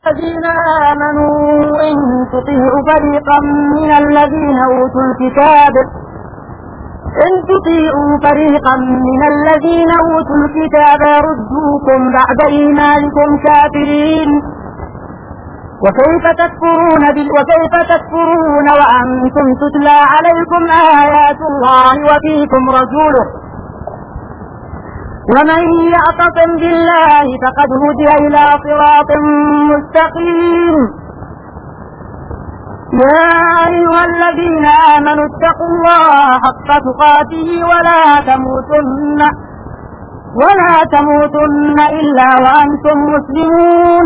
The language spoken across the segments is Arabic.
الذين آمنوا إن تطيعوا فريقا من الذين أوتوا الكتاب يردوكم بعد إيمانكم كافرين وكيف تكفرون وأنتم تتلى عليكم آيات الله وفيكم رسوله ومن يعتصم بالله فقد هدي إلى صراط مستقيم. يا أيها الذين آمنوا اتقوا الله حق تقاته ولا تموتن إلا وأنتم مسلمون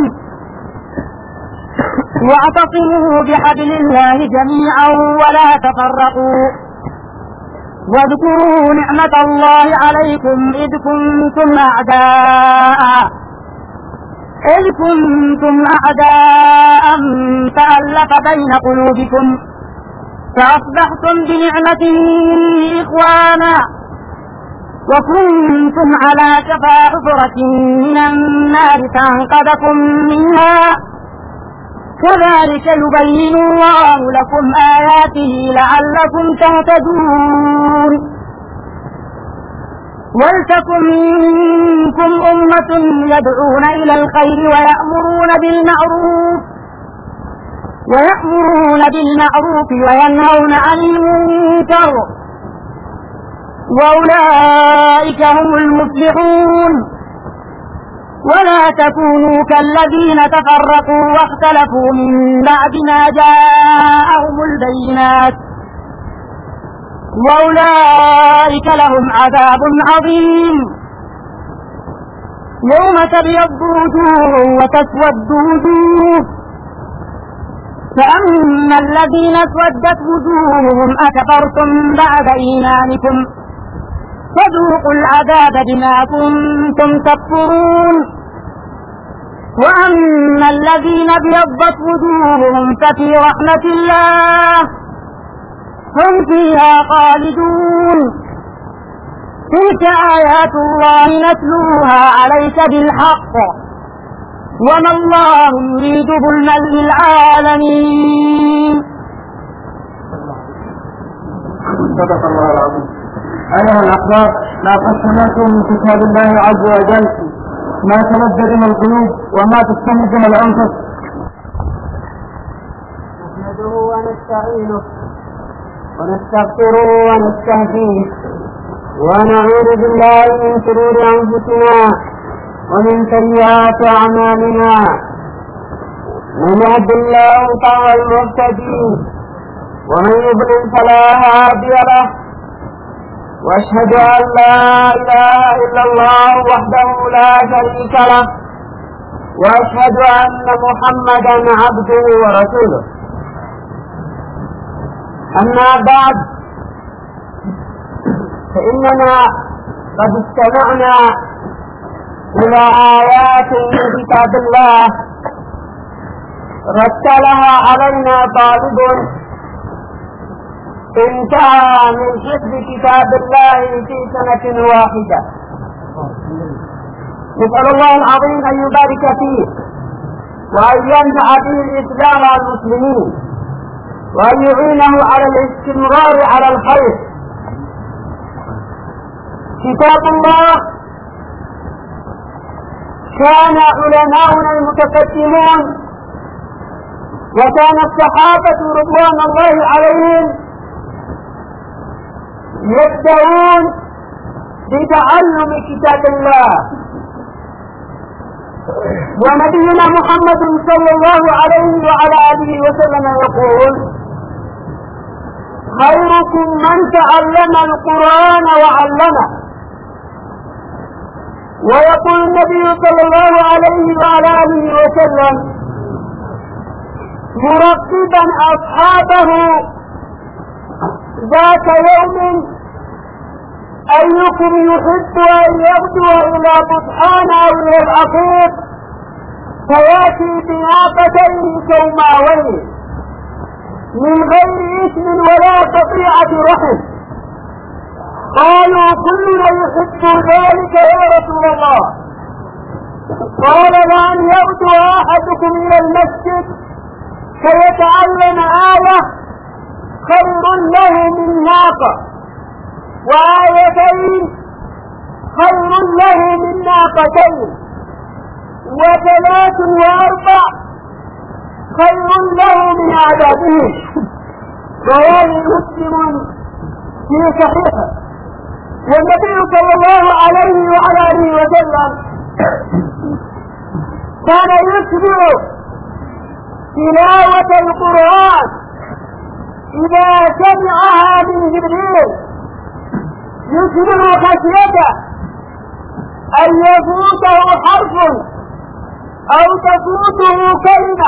واعتصموا بحبل الله جميعا ولا تفرقوا واذكروا نعمة الله عليكم إذ كنتم أعداء فألف بين قلوبكم فأصبحتم بنعمته إخوانا وكنتم على شفا حفرة من النار فأنقذكم منها كذلك يبين الله لكم آياته لعلكم تهتدون. ولتكن منكم أمة يدعون إلى الخير ويأمرون بالمعروف وينهون عن المنكر وأولئك هم المفلحون. ولا تكونوا كالذين تفرقوا واختلفوا من بعد ما جاءهم البينات وأولئك لهم عذاب عظيم. يوم تبيض وجوه وتسود وجوه فأما الذين اسودت وجوههم أكفرتم بعد إيمانكم فذوقوا العذاب بما كنتم تكفرون. وأما الذين ابيضت وجوههم ففي رحمة الله هم فيها خالدون. تلك آيات الله نتلوها عليك بالحق وما الله يريد ظلما للعالمين. صدق الله العظيم. أيها الأحباب، لقد سمعتم من كتاب الله عز وجل ما تلذذ من القلوب وما تستمد من الأنفس. نحمده ونستعينه ونستغفره ونستهديه ونعوذ بالله من شرور أنفسنا ومن سيئات أعمالنا. من يهد الله فهو المهتدي ومن يضلل فلا هادي له. وأشهد أن لا إله إلا الله وحده لا شريك له وأشهد أن محمدا عبده ورسوله. أما بعد، فإننا قد استمعنا إلى آيات من كتاب الله رتلها علينا طالب انتهى من حفظ كتاب الله في سنة واحدة. نسأل الله العظيم أن يبارك فيه وأن ينفع به الإسلام والمسلمين وأن يعينه على الاستمرار على الخير. كتاب الله كان علماؤنا المتقدمون وكان الصحابة رضوان الله عليهم يبدأون بتعلم كتاب الله. ونبينا محمد صلى الله عليه وعلى آله وسلم يقول: خيركم من تعلم القرآن وعلمه. ويقول النبي صلى الله عليه وعلى آله وسلم مرتبا أصحابه ذات يوم: أيكم يحب أن يغدو إلى بطحان أو إلى العقيق فيأتي بناقتين كوماوين من غير إثم ولا قطيعة رحم. قالوا: كلنا يحب ذلك يا رسول الله. قال لأن يغدو أحدكم إلى المسجد فيتعلم آية خير له من ناقة، وآيتين خير له من ناقتين، وثلاث وأربع خير له من عددهم. رواه مسلم في صحيحه. والنبي صلى الله عليه وعلى آله وسلم كان يتبع تلاوة القرآن إذا سمعها من جبريل يتبع خشيته أن يفوته حرف أو تفوته كلمة.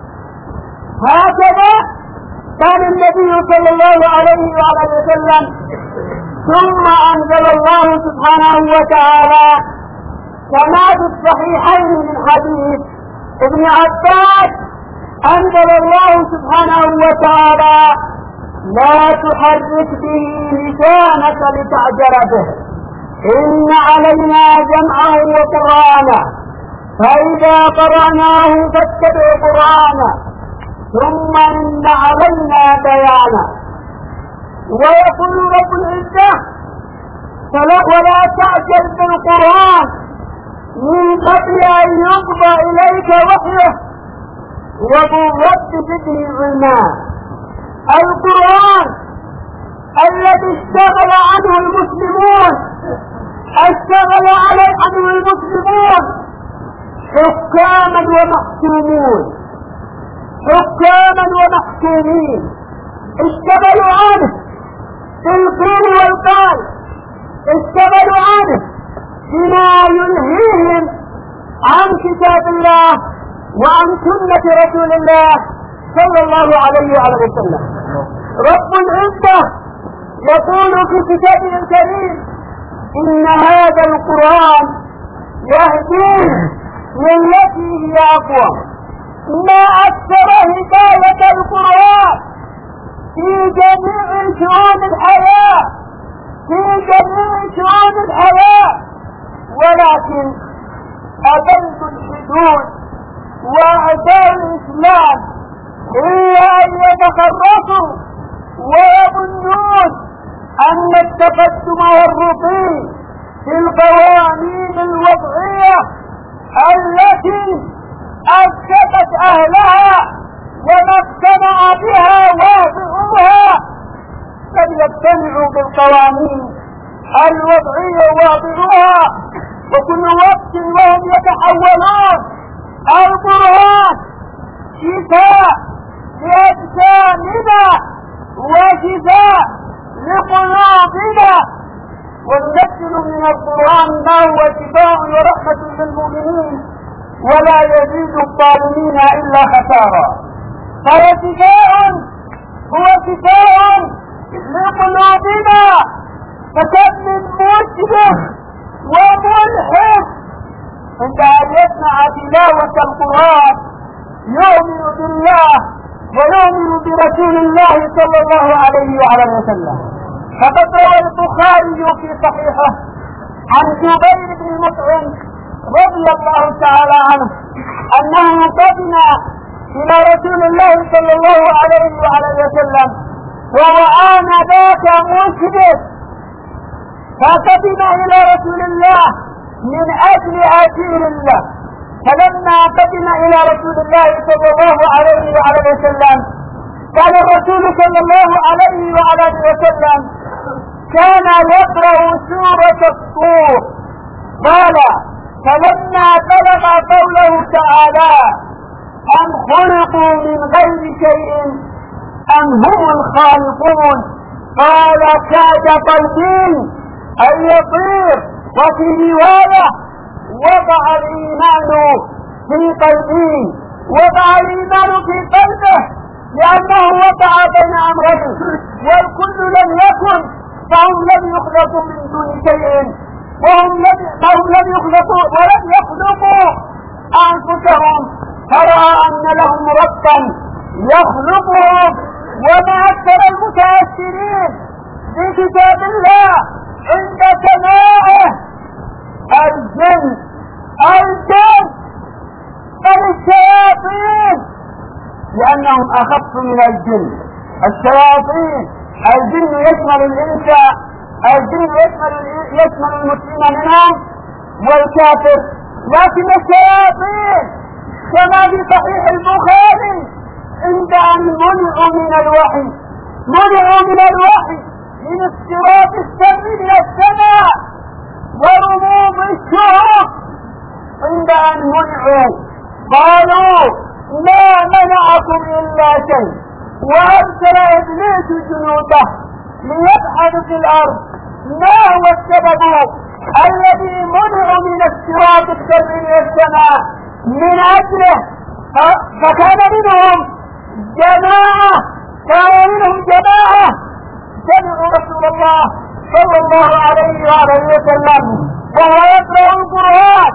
هكذا كان النبي صلى الله عليه وعلى وسلم. ثم أنزل الله سبحانه وتعالى كما في الصحيحين من حديث ابن عباس، أنزل الله سبحانه وتعالى لا تحرك به لسانك لتعجل به، إن علينا جمعه وقرآنه، فإذا قرأناه فاتبع قرآنه، ثم إن علينا بيانه. ويقول رب العزة ولا تعجل بالقرآن من قبل أن يقضى إليك وحيه وقل رب زدني علما. القرآن الذي اشتغل عنه المسلمون حكاما ومحكومين اشتغلوا عنه بالقول والقال، اشتغلوا عنه بما يلهيهم عن كتاب الله وعن سنة رسول الله صلى الله عليه وعلى وسلم. رب العزة يقول في كتابه الكريم إن هذا القرآن يهدي للتي هي أقوم. ما أكثر هداية القرآن في جميع شؤون الحياة، ولكن أبنت الحدود وأعداء الإسلام إلا أن يتخرصوا ويظنون أن التقدم والرقي في القوانين الوضعية التي أسست أهلها وما اقتنع بها واضعوها لم يقتنعوا بالقوانين الوضعية واضعوها، وكل وقت وهم يتحولون. القرآن شفاء لأجسامنا وشفاء لقلوبنا، وننزل من القرآن ما هو شفاء ورحمة للمؤمنين ولا يزيد الظالمين إلا خسارا. هو شفاء لقلوبنا. فكم من مسلم وملحد عند أن يسمع تلاوة القرآن يؤمن بالله ويؤمن برسول الله صلى الله عليه وعلى وسلم. فقد روى البخاري في صحيحه عن جبير بن مطعم رضي الله تعالى عنه أنه قدم إلى رسول الله صلى الله عليه وعلى وسلم وهو آنذاك مسلم، فقدم إلى رسول الله من أجل أسير الله. فلما قدم إلى رسول الله صلى الله عليه وعلى وسلم قال الرسول صلى الله عليه وعلى وسلم كان يقرأ سورة الطور. قال فلما بلغ قوله تعالى أم خلقوا من غير شيء أم هم الخالقون قال كاد قلبي أن يطير. وفي رواية وضع الإيمان في قلبه لأنه وقع بين أمرين والكل لم يكن، فهم لم يخلقوا من دون شيء فهم لم يخلقوا ولم يخلقوا أنفسهم، فرأى أن لهم ربا يخلقهم. وما أكثر المتأثرين بكتاب الله عند سماعه الجن الجن بل الشياطين، لأنهم أخف من الجن. الشياطين الجن يشمل الإنسان، الجن يشمل المسلم منهم والكافر، لكن الشياطين كما في صحيح البخاري عند أن منعوا من الوحي من افتراق السمع من السماء ورموز الشهب، عند أن منعوا قالوا ما منعكم إلا شيء، وأرسل إبليس جنوده ليبحثوا في الأرض ما هو السبب الذي منعوا من افتراق السمع من السماء من أجله. فكان منهم جماعة سمعوا رسول الله صلى الله عليه وسلم وهو يقرأ القرآن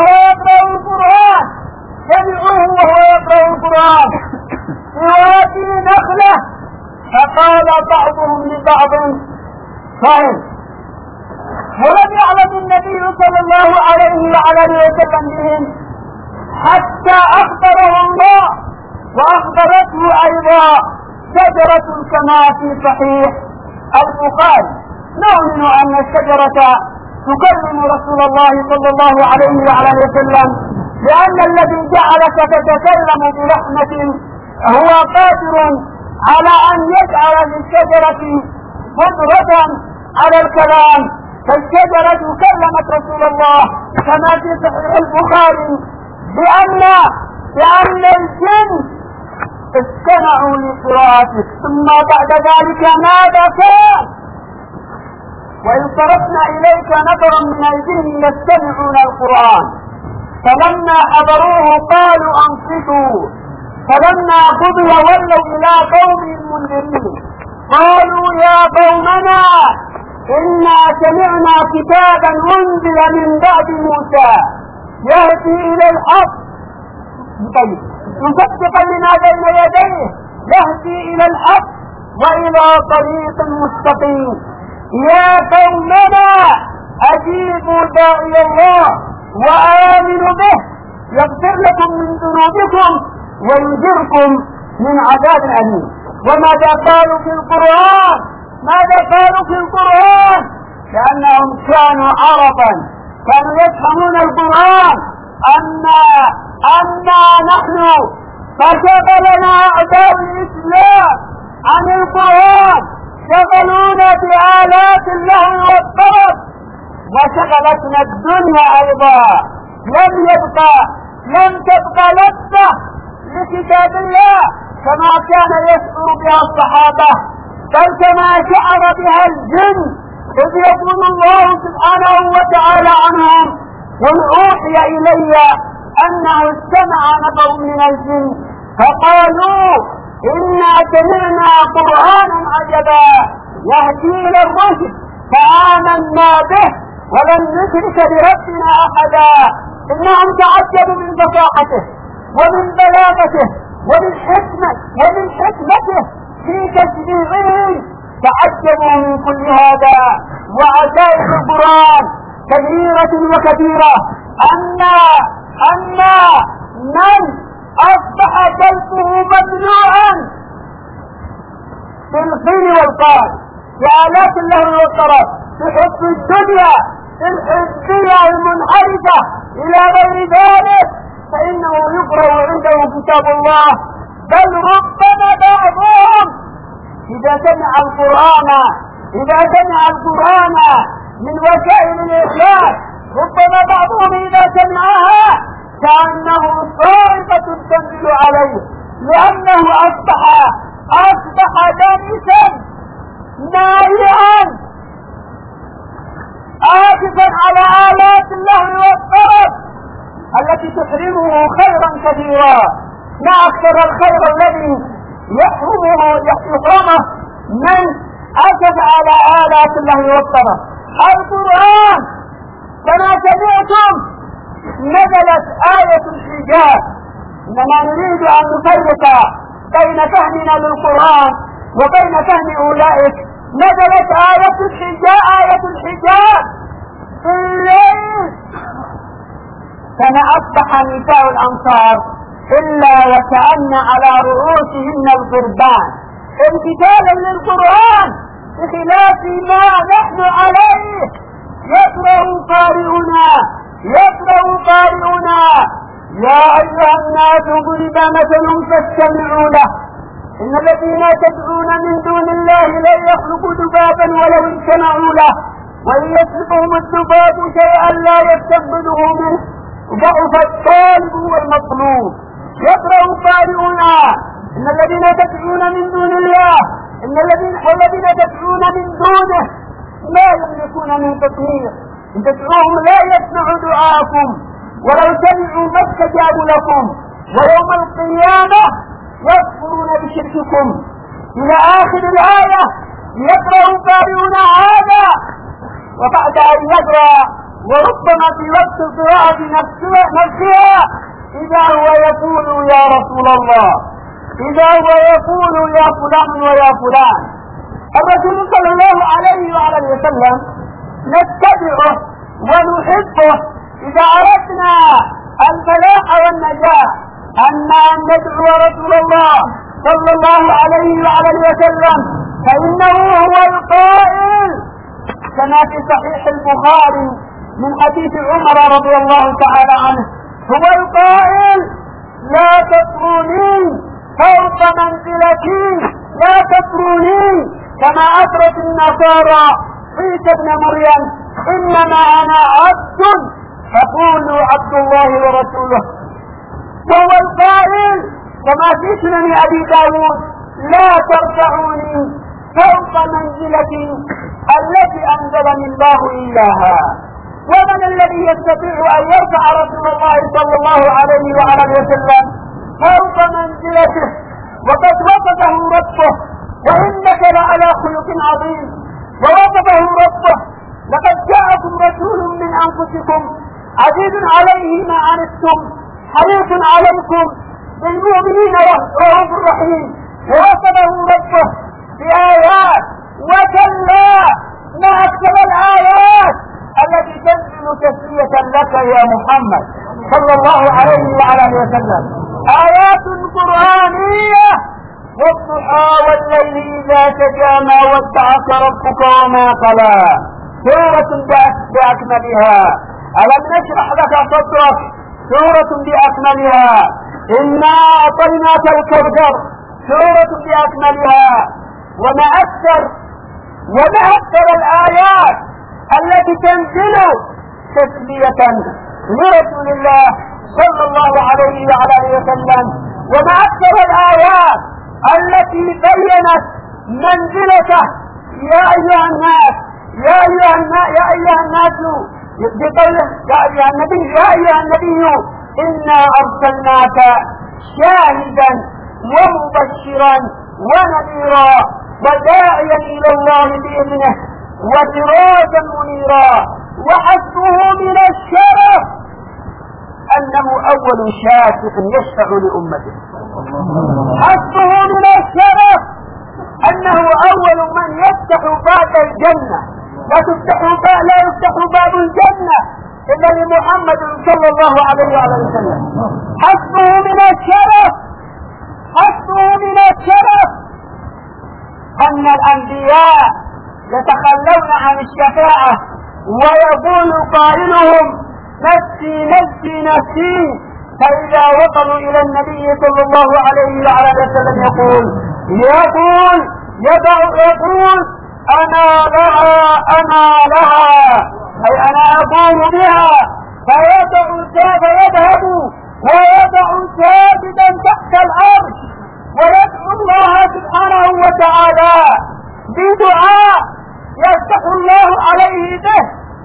سمعوه وهو يقرأ القرآن في نخلة، فقال بعضهم لبعض صحيح. ولم يعلم النبي صلى الله عليه وسلم بهم حتى أخبره الله وأخبرته أيضا شجرة كما في صحيح البخاري. نؤمن أن الشجرة تكلم رسول الله صلى الله عليه وسلم، لأن الذي جعلك تتكلم برحمة هو قادر على أن يجعل للشجرة قدرة على الكلام، فالشجرة كلمت رسول الله كما في صحيح البخاري بأن الجن استمعوا لقراءتك. ثم بعد ذلك ماذا كان؟ وإن صرفنا إليك نفرا من الجن يستمعون القرآن فلما حضروه قالوا أنصتوا، فلما قضي ولوا إلى قوم منذرين قالوا يا قومنا إنا سمعنا كتابا أنزل من بعد موسى يهدي إلى الحق مصدقا لما بين يديه يهدي إلى الحق وإلى طريق مستقيم. يا قومنا أجيبوا داعي الله وآمنوا به يغفر لكم من ذنوبكم ويجركم من عذاب أليم. وماذا قالوا في القرآن؟ لأنهم كانوا عربا، كانوا يفهمون القرآن أما نحن فشغلنا أعداء الإسلام عن القرآن، شغلونا بآلات اللهو والطرب، وشغلتنا الدنيا أيضا. لم تبقى لذة لكتاب الله كما كان يشعر بها الصحابة، بل كما شعر بها الجن، إذ يقول الله سبحانه وتعالى عنهم قل أوحي إلي أنه استمع نفر من الجن فقالوا إنا سمعنا قرآنا عجبا يهدي إلى الرشد فآمنا به ولن نشرك بربنا أحدا. إنهم تعجبوا من فصاحته ومن بلاغته ومن حكمته في تشريعه، تعجبوا من كل هذا. وعجائب القرآن كثيرة وكثيرة. أما من أصبح قلبه ممنوعا بالقيل والقال بآلات اللهو والطرب، بحب الدنيا، بالحزبية المنحرفة إلى غير ذلك، فإنه يقرأ عنده كتاب الله. بل ربما بعضهم إذا سمع القرآن من وسائل الإخلاص، ربما بعضهم إذا سمعها كأنه صاعقة تنزل عليه، لأنه أصبح دامسا نائعا آسفا على آلات اللهو والطرب التي تحرمه خيرا كثيرا. ما أكثر الخير الذي يحرمه من أسف على آلات اللهو والطرب. القرآن كما سمعتم نزلت آية الحجاب. إنما نريد أن نفرق بين فهمنا للقرآن وبين فهم أولئك. نزلت آية الحجاب في الليل فما أصبح نساء الأنصار إلا وكأن على رؤوسهن الغربان امتثالا للقرآن بخلاف ما نحن عليه. يقرأ قارئنا يا أيها الناس ضرب مثل فاستمعوا له إن الذين تدعون من دون الله لن يخلقوا ذبابا ولو اجتمعوا له وإن يسلبهم الذباب شيئا لا يستنبذه منه ضعف الطالب والمطلوب. يقرأ قارئنا إن الذين تدعون من دون الله الذين تدعون من دونه لا يملكون من تطهير، إن تدعوهم لا يسمعوا دعاءكم ولو سمعوا ما استجابوا لكم ويوم القيامة يكفرون بشرككم إلى آخر الآية. يقرأ قارئنا هذا وبعد أن يقرأ وربما في وقت القراءة نفسها إذا هو يقول يا رسول الله، إذا هو يقول يا فلان ويا فلان. الرسول صلى الله عليه وعلى وسلم نتبعه ونحبه إذا أردنا الفلاح والنجاة أن ندعو رسول الله صلى الله عليه وعلى وسلم، فإنه هو القائل كما في صحيح البخاري من حديث عمر رضي الله تعالى عنه، هو القائل لا تطروني فوق منزلتي، لا تطروني كما أطرت النصارى عيسى ابن مريم، إنما أنا عبد فقولوا عبد الله ورسوله. وهو القائل كما في سنن أبي داود لا ترفعوني فوق منزلتي التي أنزلني الله إياها. ومن الذي يستطيع أن يرفع رسول الله صلى الله عليه وعلى وسلم فوق منزلته وقد وصفه ربه وإنك لعلى خلق عظيم. ووصفه ربه لقد جاءكم رسول من أنفسكم عزيز عليه ما عنتم حريص عليكم بالمؤمنين رؤوف رحيم. ووصفه ربه بآيات وكلا ما أكثر الآيات التي تنزل تسلية لك يا محمد صلى الله عليه وعلى وسلم، آيات قرآنية والضحى والليل إذا سجى ما ودعك ربك وما قلى، سورة بأكملها. ألم نشرح لك صدرك، سورة بأكملها. إنا أعطيناك الكوثر، سورة بأكملها. وما أكثر الآيات التي تنزل تسلية لرسول الله صلى الله عليه وعلى وسلم، وما أكثر الآيات التي بينت منزلته يا أيها الناس بقوله يا أيها النبي إنا أرسلناك شاهدا ومبشرا ونذيرا وداعيا إلى الله بإذنه وسراجا منيرا. وحسبه من الشرف أنه أول شافع يشفع لأمته، حسبه من الشرف أنه أول من يفتح باب الجنة، لا يفتح باب الجنة إلا لمحمد صلى الله عليه وسلم. حسبه من الشرف أن الأنبياء يتخلون عن الشفاعة ويقول قائلهم نفسي نفسي نفسي، فإذا وصلوا إلى النبي صلى الله عليه وسلم يقول أنا لها أي أنا أقوم بها، فيذهب ويضع ساجدا تحت العرش ويدعو الله سبحانه وتعالى بدعاء يفتح الله عليه به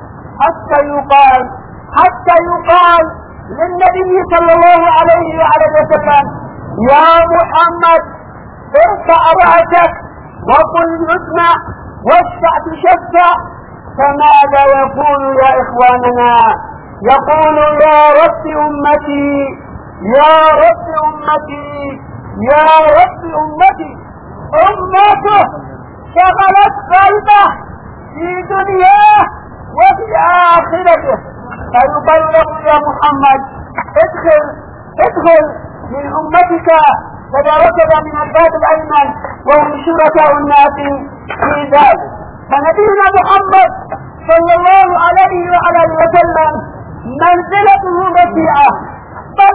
حتى يقال للنبي صلى الله عليه وسلم يا محمد ارفع رأسك وقل يسمع واشفع تشفع. فماذا يقول يا إخواننا؟ يقول يا رب أمتي يا رب أمتي يا رب أمتي. أمته شغلت قلبه في دنياه وفي آخرته، فيقال له يا محمد ادخل من أمتك فدركت من الباب الأيمن وهم شركاء الناس في ذلك. فنبينا محمد صلى الله عليه وعلى وسلم منزلته رفيعة، بل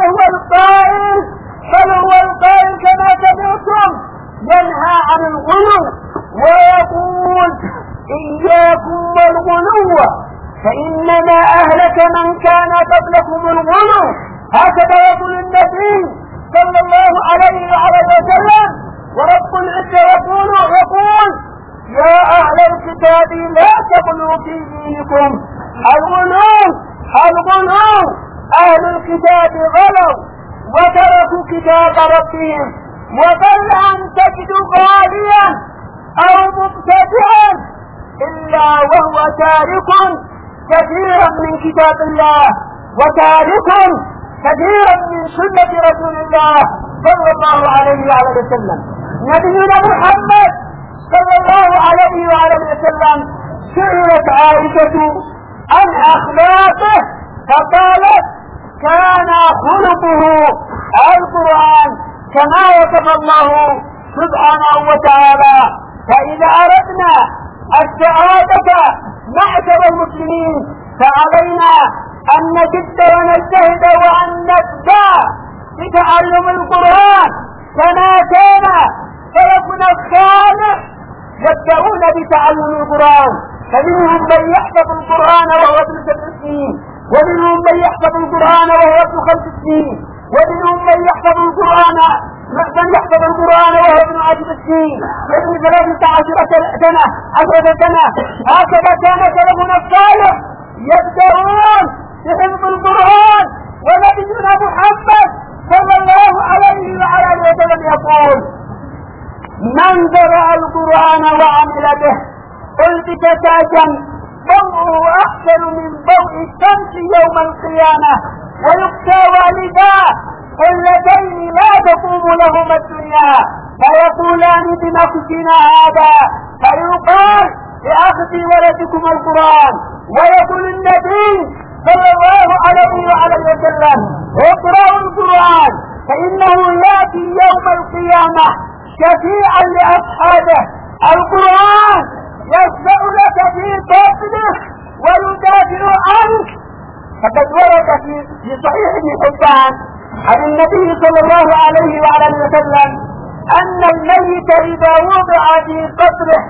هو القائل كما سمعتم ينهى عن الغلو ويقول إياكم والغلو فإنما أهلك من كان قبلكم الغلو. هكذا يقول النبي صلى الله عليه وعلى وسلم. ورب العزة يقول يا أهل الكتاب لا تغلوا في دينكم. الغلو أهل الكتاب غلوا وتركوا كتاب ربهم، وبل أن تجدوا غاليا أو مبتدعا إلا وهو تارك كثيرا من كتاب الله وتارك كثيرا من سنة رسول الله صلى الله عليه وعلى وسلم. نبينا محمد صلى الله عليه وعلى وسلم سئلت عائشة عن أخلاقه فقالت كان خلقه القرآن كما وصف الله سبحانه وتعالى. فإذا أردنا السعادة معشر المسلمين فعلينا أن نجد ونجتهد وأن نبدأ بتعلم القرآن كما كان سلفنا الصالح يبدأون بتعلم القرآن. فمنهم من يحفظ القرآن وهو ابن 7 سنين، ومنهم من يحفظ القرآن وهو ابن 5 سنين، ومنهم من يحفظ القرآن وهو ابن 10 سنين، وابن 13 سنة 10 سنة. هكذا كان سلفنا الصالح يبدأون بحفظ القرآن. ونبينا محمد صلى الله عليه وعلى وسلم يقول من قرأ القرآن وعمل به ألبس تاجا ضوءه أحسن من ضوء الشمس يوم القيامة، ويؤتى والداه اللتين لا تقوم لهما الدنيا فيقولان بنفسنا هذا، فيقال لأخذ ولدكم القرآن. ويقول النبي صلى الله عليه وعلى وسلم اقرأوا القرآن فإنه يأتي يوم القيامة شفيعا لأصحابه. القرآن يشفع لك في طفلك ويدافع عنك. فقد ورد في صحيح ابن حبان عن النبي صلى الله عليه وعلى وسلم أن الميت إذا وضع في قبره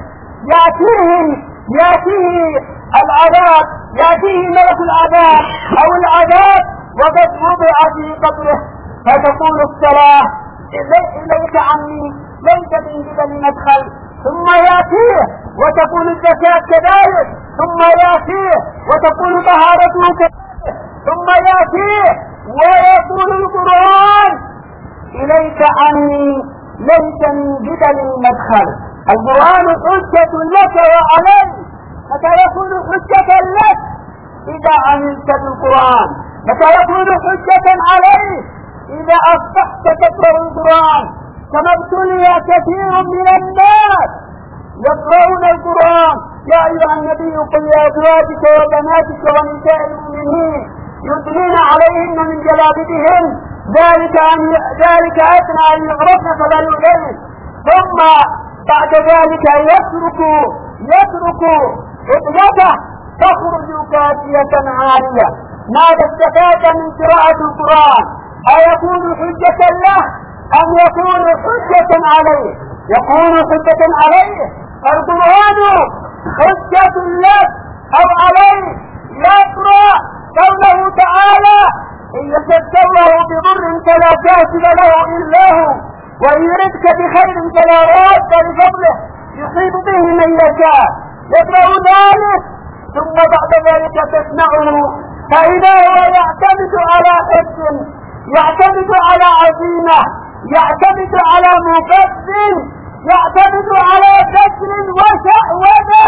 يأتيه ملك العذاب أو العذاب وقد وضع في قبره، فتقول الصلاة إليك عني ليس من قبل مدخل، ثم يأتيه وتكون الزكاة كذلك، ثم يأتيه وتكون طهارته كذلك، ثم يأتيه ويقول القرآن إليك عني ليس من قبل المدخل. القرآن حجة لك وعليك، متى يكون حجة لك؟ إذا عملت بالقرآن. متى يكون حجة عليك؟ إذا أصبحت تقرأ القرآن. كما ابتلي كثير من الناس يقرؤون القرآن. يا أيها النبي قل لأزواجك وبناتك ونساء المؤمنين يدنين عليهن من جلابيبهن ذلك أدنى أن يعرفن فلا يؤذين. ثم بعد ذلك يترك ابنته تخرج كاسية عارية. ماذا استفاد من قراءة القرآن؟ أيكون حجة له أم يكون حجة عليه؟ يكون حجة عليه. القرآن حجة لك أو عليه. يقرأ قوله تعالى إن يمسك الله بضر فلا كاشف له إلا هو وإن يردك بخير فلا راد لفضله يصيب به من يشاء. يقرأ ذلك ثم بعد ذلك تسمعه فإذا هو يعتمد على حس، يعتمد على عزيمة، يعتمد على مقدم، يعتمد على كسر وشهوة.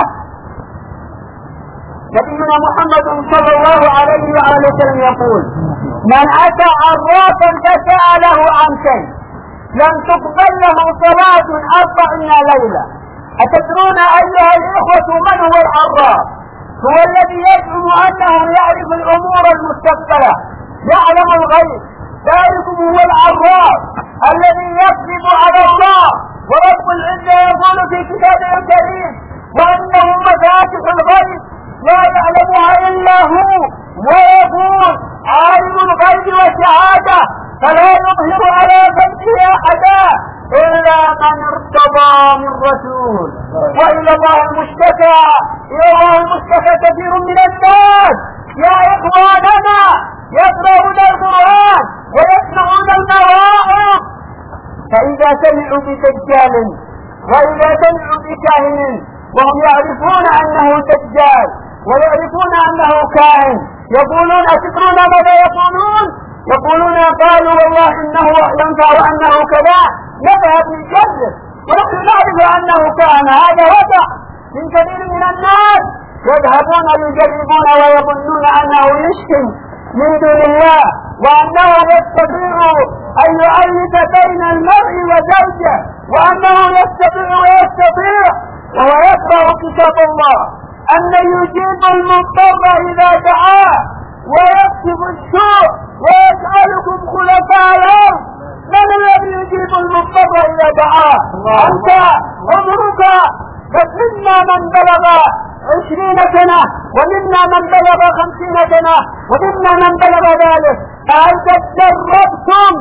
نبينا محمد صلى الله عليه وعلى وسلم يقول من أتى عرافا فسأله عن شيء لم تقبل له صلاة 40 ليلة. أتدرون أيها الإخوة من هو العراف؟ هو الذي يزعم أنه يعرف الأمور المستقبلة، يعلم الغيب. ذلكم هو العراف الذي يكذب على الله. ورب العزة يقول في كتابه الكريم: وأنه مفاتح الغيب لا يعلمها إلا هو، ويقول: عالم الغيب والشهادة فلا يظهر على غيبه أحدا إلا من ارتضى من رسول. وإلى الله المشتكى، إلى الله المشتكى كثير من الناس يا إخواننا يقرؤون القرآن ويسمعون المواعظ، فإذا سمعوا بدجال وإذا سمعوا بكاهن وهم يعرفون أنه دجال ويعرفون أنه كاهن، يقولون: أتدرون ماذا يقولون؟ يقولون: قالوا والله إنه ينفع أنه كذا، نذهب نجرب ونحن نعرف أنه كان. هذا وضع من كثير من الناس، يذهبون يجربون ويظنون أنه يشفي من دون الله، وأنه يستطيع أن يؤلف بين المرء وزوجه، وأنه يستطيع وهو يقرأ كتاب الله أن يجيب المضطر إذا دعاه ويكشف السوء ويسألكم خلفاء الأرض: من الذي يجيب المضطر إذا دعاه؟ أنت عمرك، فمنا من بلغ 20 سنة ومنا من بلغ 50 سنة ومنا من بلغ ذلك، فهل تجربتم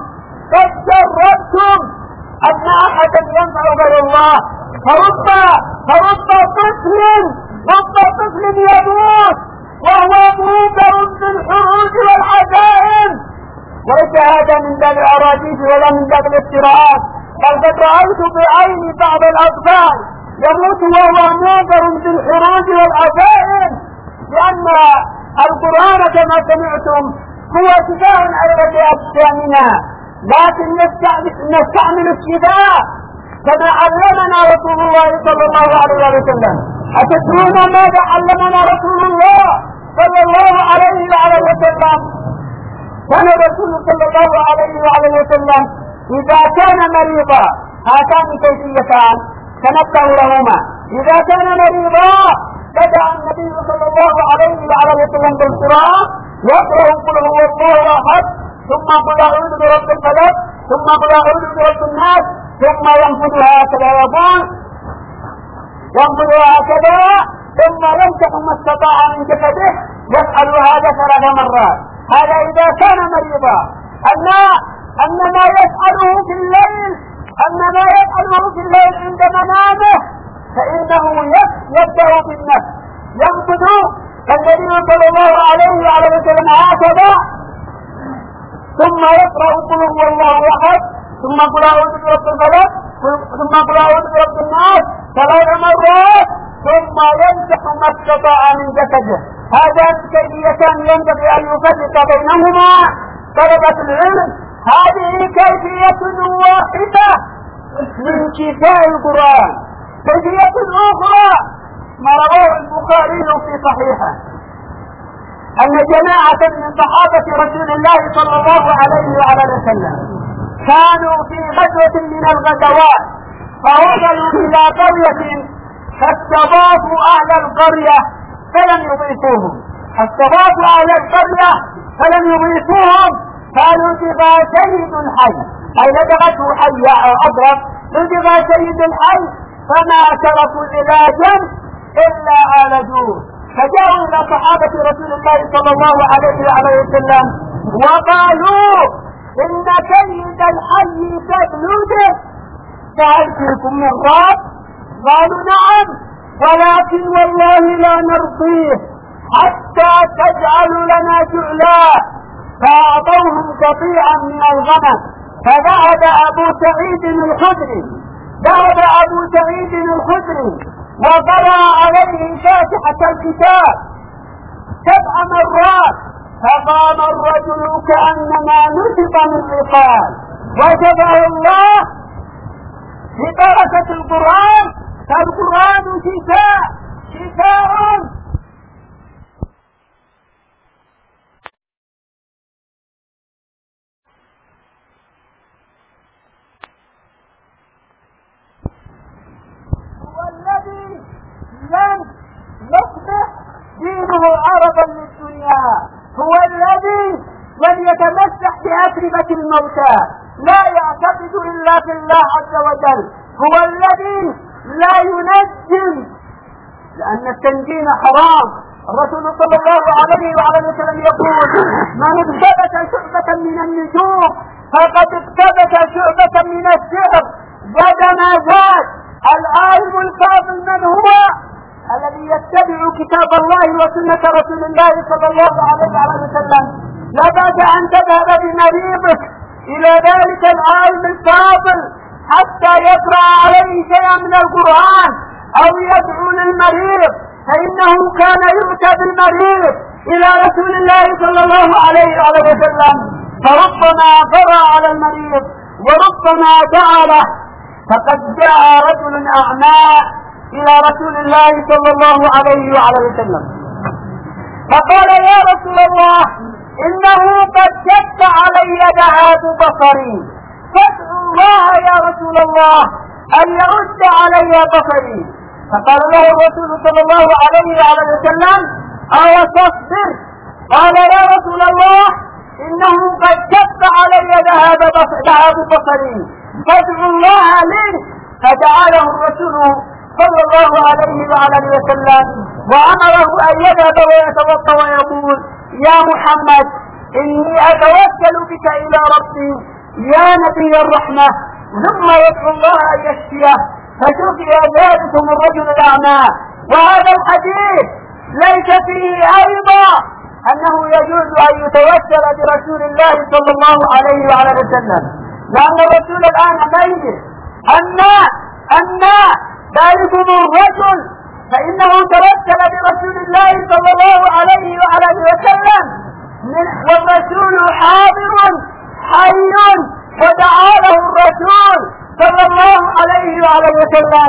أن أحدا ينفع غير الله؟ فرب طفل يموت وهو منكر بالحروج والعزائم. وليس هذا من باب الأراجيف ولا من باب الافتراءات، بل قد رأيت بعيني بعض الأطفال يموت وهو منكر بالحروج والعزائم، لأن القرآن كما سمعتم هو شفاء على أجسامنا، لكن نستعمل الشفاء كما علمنا رسول الله صلى الله عليه وسلم. أتدرون ماذا علمنا رسول الله صلى الله عليه وسلم؟ كان الرسول صلى الله عليه وسلم إذا كان مريضا، هاتان كيفيتان تنبه لهما: إذا كان مريضا بدأ النبي صلى الله عليه وسلم بالقرآن، يقرأ: قل هو الله أحد، ثم قل أعوذ برب الفلق، ثم قل أعوذ برب الناس، ثم ينفذها هكذا، ينفذها هكذا، ثم يمسح ما استطاع من جسده، يفعل هذا 3 مرات. هذا إذا كان مريضا. أما ما يفعله في الليل عند منامه فإنه يبدأ بالنفس، ينفذ النبي صلى الله عليه وسلم هكذا، ثم يقرأ: قل هو الله أحد، ثم قل أعوذ برب الفلق، ثم قل أعوذ برب الناس 3 مرات، ثم يمسح ما استطاع من جسده. هذان كيفيتان ينبغي أن يفرق بينهما طلبة العلم. هذه كيفية واحدة من شفاء القرآن. كيفية أخرى ما رواه البخاري في صحيحه أن جماعة من صحابة رسول الله صلى الله عليه وسلم كانوا في غزوة من الغزوات، فوصلوا إلى قرية فاستضافوا أهل القرية فلم يضيفوهم. قالوا: لدغ سيد الحي، أي لدغته حية أو أضرب، لدغ سيد الحي، فما تركوا علاجا إلا عالجوه. فجاءوا إلى صحابة رسول الله صلى الله عليه وسلم وقالوا: إن سيد الحي تبلده، فهل فيكم من راب؟ قالوا: نعم، ولكن والله لا نرضيه حتى تجعل لنا جعلا. فأعطوهم قطيعا من الغنم. فذهب أبو سعيد الخدري وقرأ عليه فاتحة الكتاب 7 مرات، فقام الرجل كأنما نشط من عقال، وشفاه الله ببركة القرآن. فالقرآن شفاء. هو الذي لم يصبح في وليتمسح بأتربة الموتى، لا يعتقد إلا في الله عز وجل، هو الذي لا ينجم، لأن التنجيم حرام. الرسول صلى الله عليه وعلى وسلم يقول: من اقتبس شعبة من النجوم فقد اقتبس شعبة من السحر. زاد ما زاد. العالم الفاضل من هو؟ الذي يتبع كتاب الله وسنة رسول الله صلى الله عليه وسلم. لا بد أن تذهب بمريضك إلى ذلك العالم الفاضل حتى يقرأ عليه شيئا من القرآن أو يدعو للمريض، فإنه كان يؤتى بالمريض إلى رسول الله صلى الله عليه وسلم، فربما قرأ على المريض وربما دعا له. فقد جاء رجل أعمى إلى رسول الله صلى الله عليه وسلم فقال: يا رسول الله، إنه قد شد علي ذهاب بصري، فادعو الله يا رسول الله أن يرد علي بصري. فقال له الرسول صلى الله عليه وسلم: أو تصبر؟ قال: يا رسول الله، إنه قد شد علي ذهاب بصري، فادعو الله لي. فدعا له الرسول صلى الله عليه وسلم وأمره أن يذهب ويتوضأ ويقول: يا محمد، إني أتوكل بك إلى ربي يا نبي الرحمة. ثم يدعو الله أن يشفيه، فشفي ذلك من الرجل الأعمى. وهذا الحديث ليس فيه أيضا أنه يجوز أن يتوسل برسول الله صلى الله عليه وسلم، لأن الرسول الآن ميت. أن ذلكم الرجل فإنه توسل برسول الله صلى الله عليه وسلم، والرسول حاضر حي ودعا له الرسول صلى الله عليه وسلم.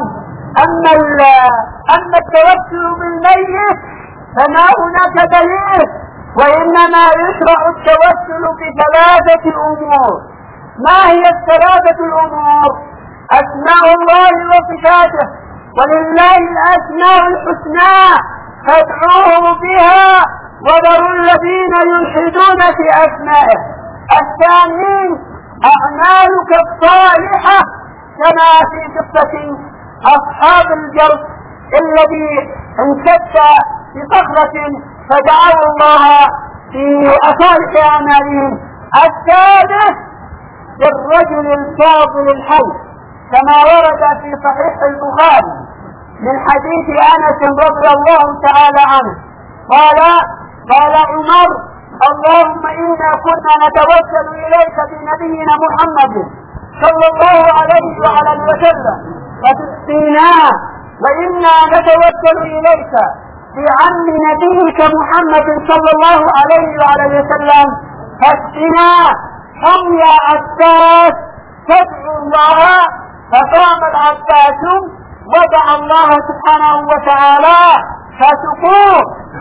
أما التوسل بالميت فما هناك دليل، وإنما يشرع التوسل بثلاثة أمور. ما هي الثلاثة الأمور؟ أسماء الله وصفاته، ولله الأسماء الحسنى فادعوه بها وذروا الذين يلحدون في أسمائه. الثاني أعمالك الصالحة، كما في قصة أصحاب الجرف الذي انشد بصخرة فدعوا الله في أصالح أعمالهم. الثالث للرجل الفاضل الحي، كما ورد في صحيح البخاري من حديث أنس رضي الله تعالى عنه قال عمر: اللهم إنا كنا نتوسل إليك بنبينا محمد صلى الله عليه وسلم فتسقيناه، وإنا نتوسل إليك بعم نبيك محمد صلى الله عليه وسلم فاسقنا. قم يا عباس فادعوا الله. فقام العباس ودعا الله سبحانه وتعالى فسقوه.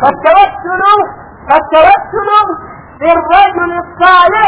فالتوسل بالرجل الصالح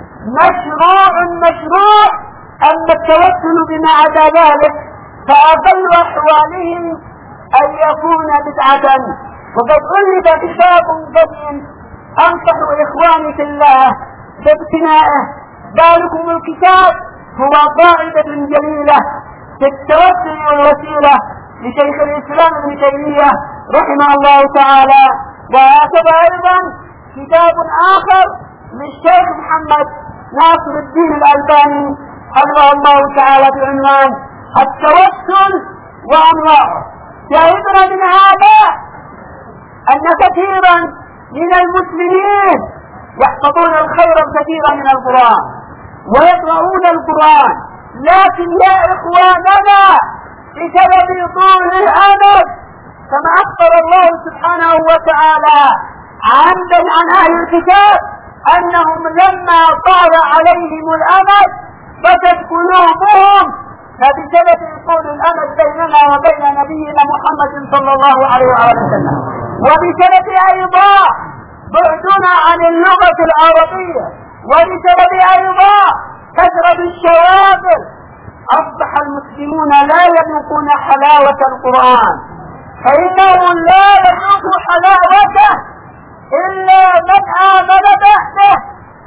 مشروع. أما التوسل بما عدا ذلك فأقل أحواله أن يكون بدعة. وقد ألف كتاب قديم أنصح إخواني في الله باقتنائه. ذلكم الكتاب هو قاعدة جليلة في التوسل والوسيلة لشيخ الإسلام ابن تيمية رحمه الله تعالى. وهكذا أيضا كتاب آخر للشيخ محمد ناصر الدين الألباني حفظه الله تعالى بعنوان التوسل وأنواعه. شاهدنا من هذا أن كثيرا من المسلمين يحفظون الخير الكثير من القرآن ويقرؤون القرآن، لكن يا إخواننا بسبب طول الأمد كما أخبر الله سبحانه وتعالى عن أهل الكتاب أنهم لما طال عليهم الأمد بكت قلوبهم، فبسبب طول الأمد بيننا وبين نبينا محمد صلى الله عليه وسلم، وبسبب أيضا بعدنا عن اللغة العربية، وبسبب أيضا كثرة الشواغل، أصبح المسلمون لا يذوقون حلاوة القرآن، فإنه لا يذوق حلاوته إلا من آمن بعده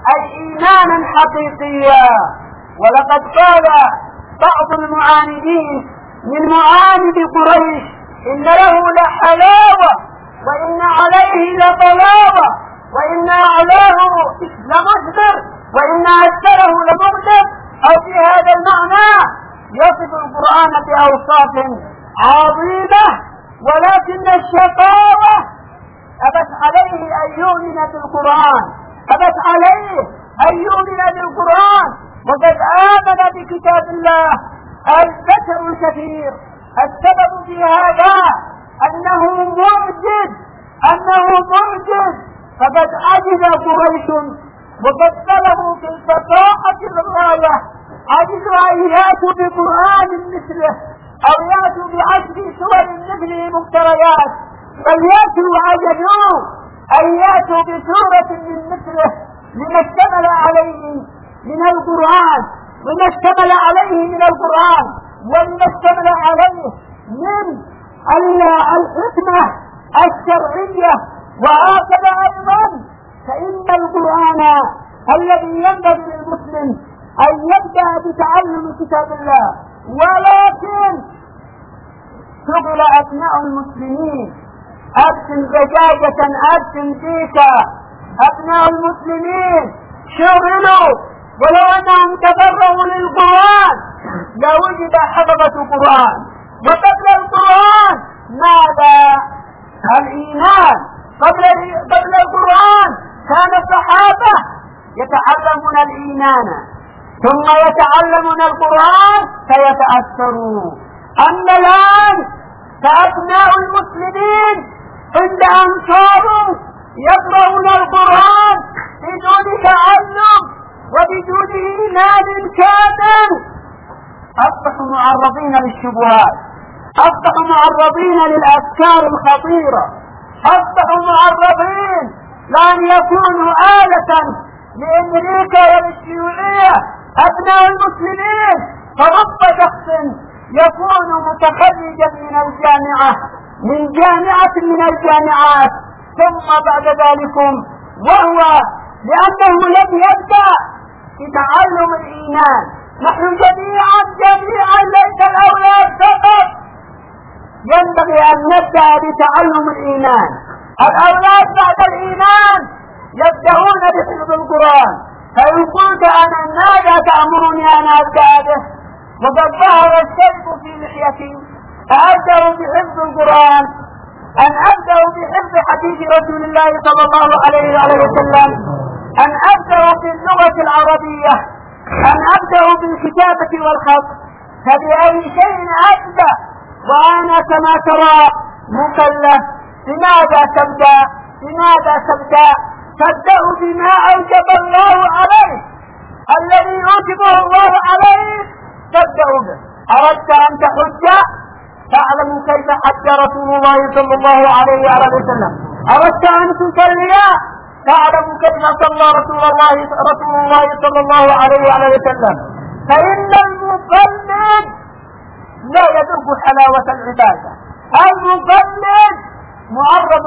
أي إيمانا حقيقيا. ولقد قال بعض المعاندين من معاند قريش إن له لحلاوة وإن عليه لطلاوة وإن أعلاه لمثمر وإن أسفله لمغدر، أو في هذا المعنى يصف القرآن بأوصاف عظيمة، ولكن الشقاوة أبت عليه أن يؤمن بالقرآن، أبت عليه أن يؤمن بالقرآن، وقد آمن بكتاب الله البشر الكثير. السبب في هذا أنه معجز، فقد عجز قريش وقد طلبوا في الفصاحة للغاية، عجزوا أن يأتوا بقرآن مثله أو يأتوا بعشر سور مثله مفتريات، بل عجزوا أن يأتوا بسورة من مثله لما اشتمل عليه من القرآن، ولما اشتمل عليه من الحكمة الشرعية. وهكذا أيضا فإن القرآن الذي ينبغي للمسلم أن يبدأ بتعلم كتاب الله، ولكن شغل أبناء المسلمين أبسم دجاجة أبسم ديكا، أبناء المسلمين شغلوا، ولو أنهم تفرغوا للقرآن لوجد حفظة قرآن. وقبل القرآن ماذا؟ الإيمان. قبل القرآن كان الصحابة يتعلمون الإيمان ثم يتعلمون القرآن فيتأثروا. أما الآن فأبناء المسلمين عند أن صاروا يقرؤون القرآن بدون تعلم وبدون إيمان كامل أصبحوا معرضين للشبهات، أصبحوا معرضين للأفكار الخطيرة، أصبحوا معرضين لأن يكونوا آلة لأمريكا وللشيوعية أبناء المسلمين. فرب شخص يكون متخرجا من جامعة من الجامعات، ثم بعد ذلك وهو لأنه لم يبدأ بتعلم الإيمان. نحن جميعا ليس الأولاد فقط ينبغي أن نبدأ بتعلم الإيمان. الأولاد بعد الإيمان يبدأون بحفظ القرآن. فإن قلت أنا ماذا تأمرني أن أبدأ به وقد ظهر الشيب في لحيتي، أبدأ بحفظ القرآن أن أبدأ بحفظ حديث رسول الله صلى الله عليه وسلم، أن أبدأ باللغة العربية، أن أبدأ بالكتابة والخط؟ فبأي شيء أبدأ وأنا كما ترى مكلف؟ بماذا تبدأ؟ تبدأ بما أوجب الله عليه، الذي يوجبه الله عليه تبدأ به. أردت أن تحج تعلم كيف حج رسول الله صلى الله عليه وسلم، أردت أن تصلي تعلم كيف صلى رسول الله صلى الله عليه وسلم. فإن المقلد لا يذوق حلاوة العبادة، المقلد معرض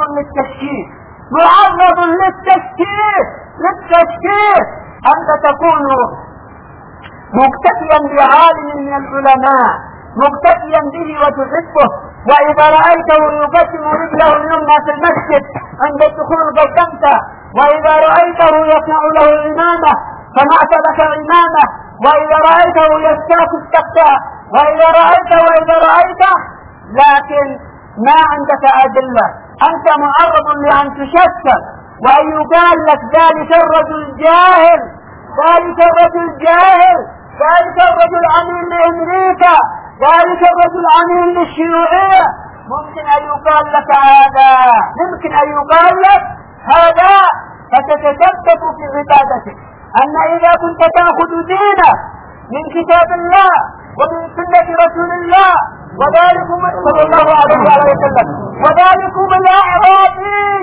للتشكيك. أنت تكون مقتديا بعالم من العلماء، مقتديا به وتحبه، وإذا رأيته يقدم رجله اليمنى في المسجد عند الدخول قدمته، وإذا رأيته يصنع له إمامه صنعت لك إمامه، وإذا رأيته يستاك استقتا، وإذا رأيته لكن ما عندك أدلة. أنت معرض لأن تشكك وأن يقال لك ذلك الرجل جاهل، ذلك الرجل عميل لأمريكا، ذلك الرجل عميل للشيوعية. ممكن أن يقال لك هذا، فتتثبت في عبادتك أن إذا كنت تأخذ دينك من كتاب الله ومن سنة رسول الله وذلكم صلى الله عليه وسلم، وذلكم الأعرابي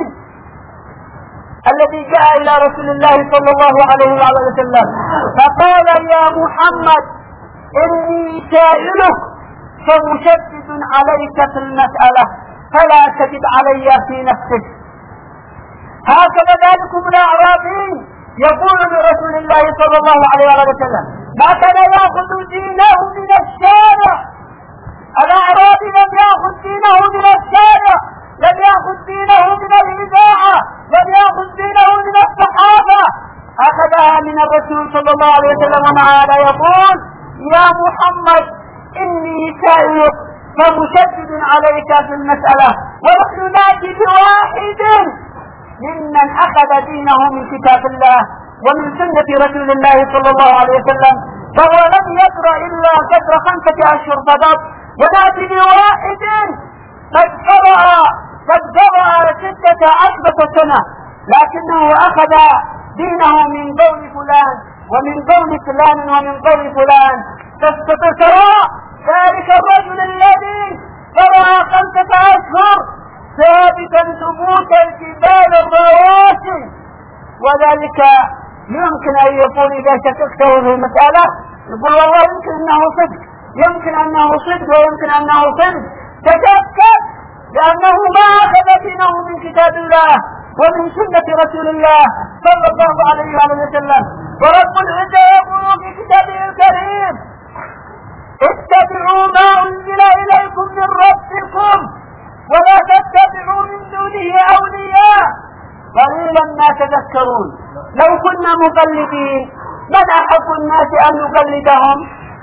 الذي جاء إلى رسول الله صلى الله عليه وسلم فقال يا محمد إني سائلك فمشدد عليك في المسألة فلا تجد علي في نفسك. هكذا ذلكم الأعرابي يقول لرسول الله صلى الله عليه وسلم: ما كان يأخذ دينه من الشارع. الأعرابي لم يأخذ دينه من الشارع، لم يأخذ دينه من الإذاعة، لم يأخذ دينه من الصحابة، أخذها من الرسول صلى الله عليه وسلم. ومعنا يقول: يا محمد إني سائق فمشدد عليك في المسألة. ونحن نأتي بواحد ممن أخذ دينه من كتاب الله ومن سنة رسول الله صلى الله عليه وسلم، فهو لم يقرأ إلا قدر 5 أشهر فقط، ونأتي بواحد قد قرأ 16 سنة، لكنه أخذ دينه من قول فلان ومن قول فلان ومن قول فلان. ترى ذلك الرجل الذي قرأ 5 أشهر ثابتا ثبوت الجبال الرواسي، وذلك يمكن أن يقول إذا شككته في المسألة يقول: والله يمكن أنه صدق، يمكن أنه صدق، ويمكن أنه صدق. تشكك لأنه ما أخذ دينه من كتاب الله ومن سنة رسول الله صلى الله عليه وسلم. ورب العزة يقول في كتابه الكريم: اتبعوا ما أنزل إليكم من ربكم ولا تتبعوا من دونه أولياء قليلا ما تذكرون. لو كنا مقلدين من أحق الناس أن نقلدهم؟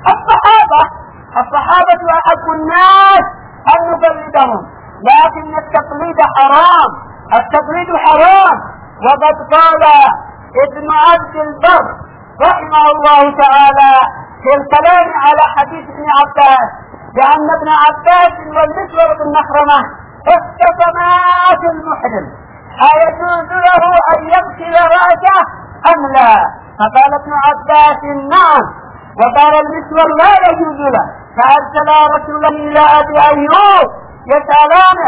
الصحابة أحق الناس أن نقلدهم، لكن التقليد حرام، التقليد حرام. وقد قال ابن عبد البر رحمه الله تعالى في الكلام على حديث ابن عباس بأن ابن عباس والمسور بن مخرمة اختصما في المحرم أيجوز له أن يغسل رأسه أم لا؟ فقال ابن عباس: نعم. وقال المسور: لا يجوز له. فأرسل رسولا إلى أبي أيوب يسألانه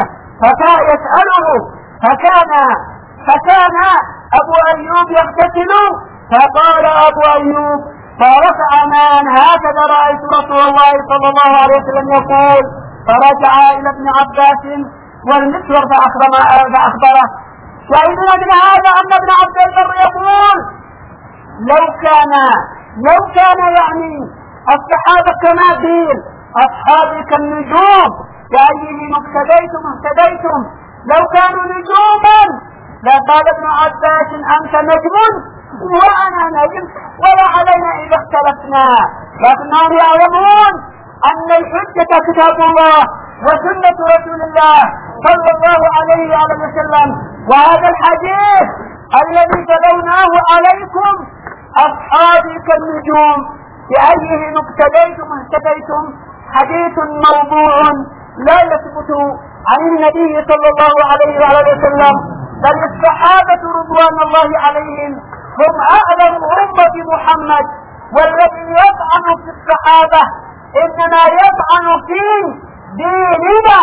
فكان أبو أيوب يغتسل، فقال أبو أيوب: فرفع مان هكذا رأيت رسول الله صلى الله عليه وسلم يقول. فرجع إلى ابن عباس والمسور فأخبره. شاهدنا من هذا أن ابن عبد البر يقول: لو كان يعني الصحابة كما قيل أصحابي كالنجوم بأيهم اهتديتم، لو كانوا نجوما لقال ابن عباس: أنت نجم وأنا نجم ولا علينا إذا اختلفنا. لكنهم يعلمون أن الحجة كتاب الله وسنة رسول الله صلى الله عليه وسلم. وهذا الحديث الذي تلوناه عليكم: أصحابي كالنجوم بأيهم اهتديتم، حديث موضوع لا يثبت عن النبي صلى الله عليه وسلم، بل الصحابة رضوان الله عليهم هم أعلم أمة محمد. والذي يطعن في الصحابة إنما يطعن في ديننا.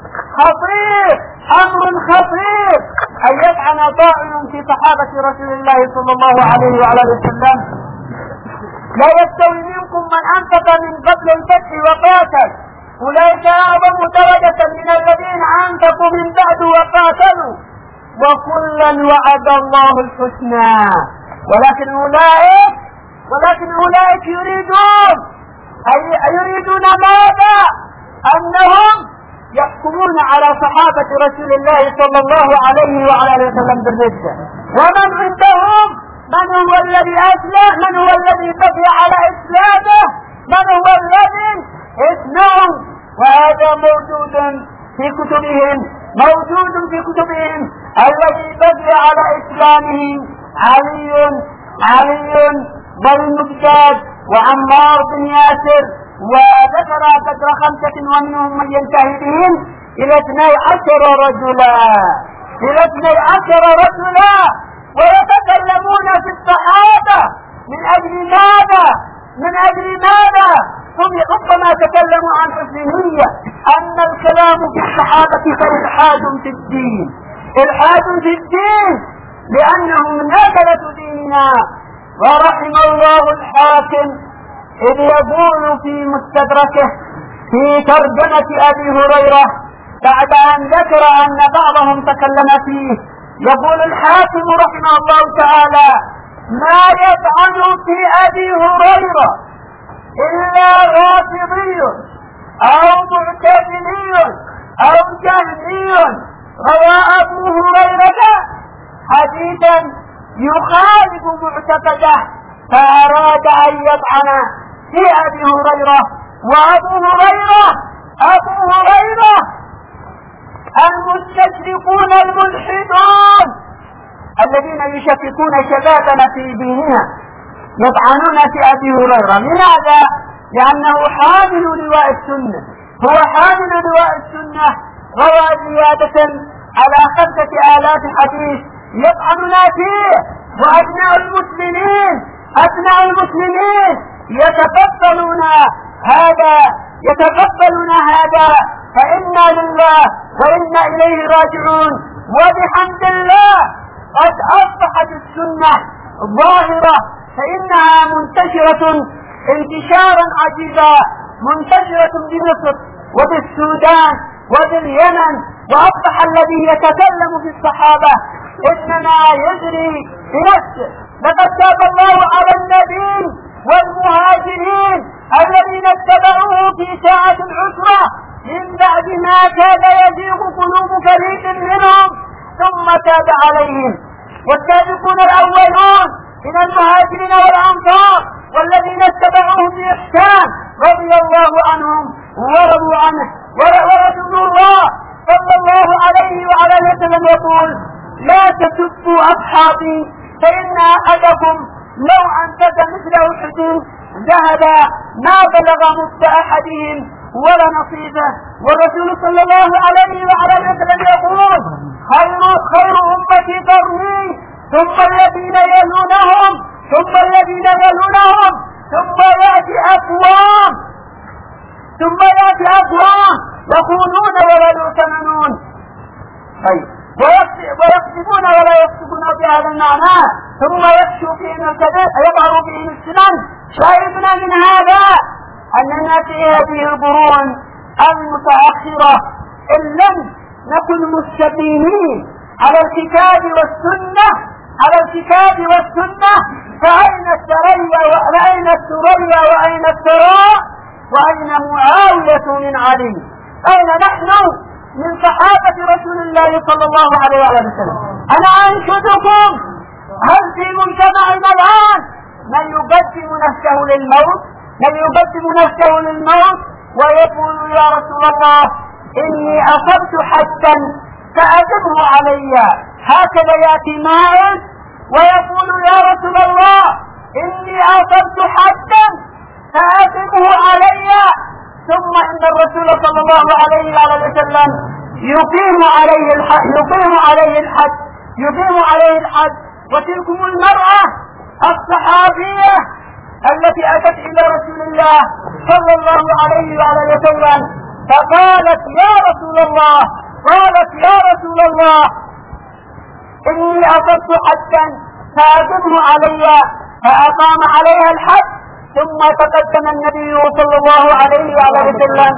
أمر خطير أن يطعن طاعن في صحابة رسول الله صلى الله عليه وسلم. لا يستوي منكم من أنفق من قبل الفتح وقاتل، أولئك أعظم درجة من الذين أنفقوا من بعد وقاتلوا، وكلا وعد الله الحسنى. ولكن أولئك يريدون ماذا؟ أنهم يحكمون على صحابة رسول الله صلى الله عليه وسلم بالردة. ومن عندهم من هو الذي أسلم؟ من هو الذي بقي على إسلامه؟ من هو الذي اسمهم؟ وهذا موجود في كتبهم الذي بقي على إسلامه علي والمقداد وعمار بن ياسر، وذكر قدر 5 ومنهم من ينتهي بهم إلى 12 رجلا ويتكلمون في الصحابة. من أجل ماذا؟ هم ربما تكلموا عن حسن النية، أن الكلام في الصحابة كإلحاد في الدين، لأنهم نزلة ديننا. ورحم الله الحاكم إذ يقول في مستدركه في ترجمة أبي هريرة بعد أن ذكر أن بعضهم تكلم فيه، يقول الحاكم رحمه الله تعالى: ما يطعن في أبي هريرة إلا رافضي أو معتزلي أو جهمي روى أبو هريرة حديثا يخالف معتقده فأراد أن يطعن في أبي هريرة. وأبو هريرة المستشرقون الملحدون الذين يشككون شبابنا في ديننا يطعنون في أبي هريرة. لماذا؟ لأنه حامل لواء السنة، هو حامل لواء السنة، روى زيادة على 5,000 حديث يطعننا فيه. وأبناء المسلمين يتقبلون هذا فإنا لله وإنا إليه راجعون. وبحمد الله قد أصبحت السنة ظاهرة، فإنها منتشرة انتشارا عجيبا، منتشرة بمصر وبالسودان وباليمن. وأصبح الذي يتكلم في الصحابة إنما يجري بنفسه. لقد تاب الله على النبي والمهاجرين الذين اتبعوه في ساعة العسرة من بعد ما كاد يزيغ قلوب فريق منهم ثم تاب عليهم. والسابقون الأولون من المهاجرين والأنصار والذين اتبعوه بإحسان رضي الله عنهم ورضوا عنه. ورسول الله صلى الله عليه وعلى وسلم يقول: لا تسبوا أصحابي فإن أحدكم لو أنفق مثل أحد ذهبا ما بلغ مد أحدهم ولا نصيبه. والرسول صلى الله عليه وعلى وسلم يقول: خير أمتي قرني ثم الذين يلونهم ثم يأتي أقوام يخونون ولا يؤتمنون ويكذبون ولا يكذبون بهذا المعنى ثم يفشو فيهم الكذب يظهر فيهم السنن. شاهدنا من هذا أننا في هذه القرون المتأخرة إن لم نكن مستقيمين على الكتاب والسنة فأين الثريا وأين الثراء وأين معاوية من علي؟ أين نحن من صحابة رسول الله صلى الله عليه وسلم؟ أنا أنشدكم، هل في مجتمعنا الآن من يقدم نفسه للموت ويقول: يا رسول الله إني أصبت حدا فأجبه علي؟ هكذا يأتي معي ويقول: يا رسول الله إني أصبت حدا فأجبه علي، ثم إن الرسول صلى الله عليه وسلم يقيم عليه الحد. وتلكم المرأة الصحابية التي أتت إلى رسول الله صلى الله عليه وسلم فقالت: يا رسول الله إني أصبت حدا فأقمه علي، فأقام عليها الحد. ثم تقدم النبي صلى الله عليه وسلم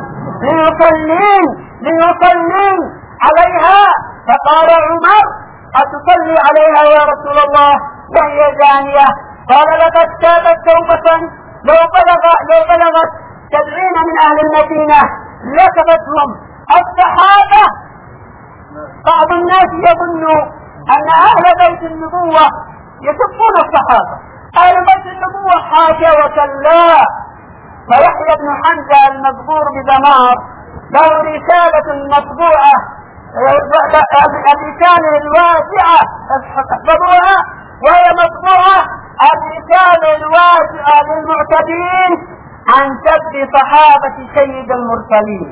ليصلي عليها، فقال عمر: أتصلي عليها يا رسول الله وهي زانية؟ قال: لقد تابت توبة لو بلغت 70 من أهل المدينة لكفتهم. الصحابة بعض الناس يظن أن أهل بيت النبوة يسبون الصحابة. أهل بيت النبوة حاشا وكلا. فيحيى بن حمزة المذكور بدمار له رسالة مطبوعة، الرسالة الواسعة احفظوها وهي مطبوعة، الرسالة الواسعة للمعتدين عن سب صحابة سيد المرسلين.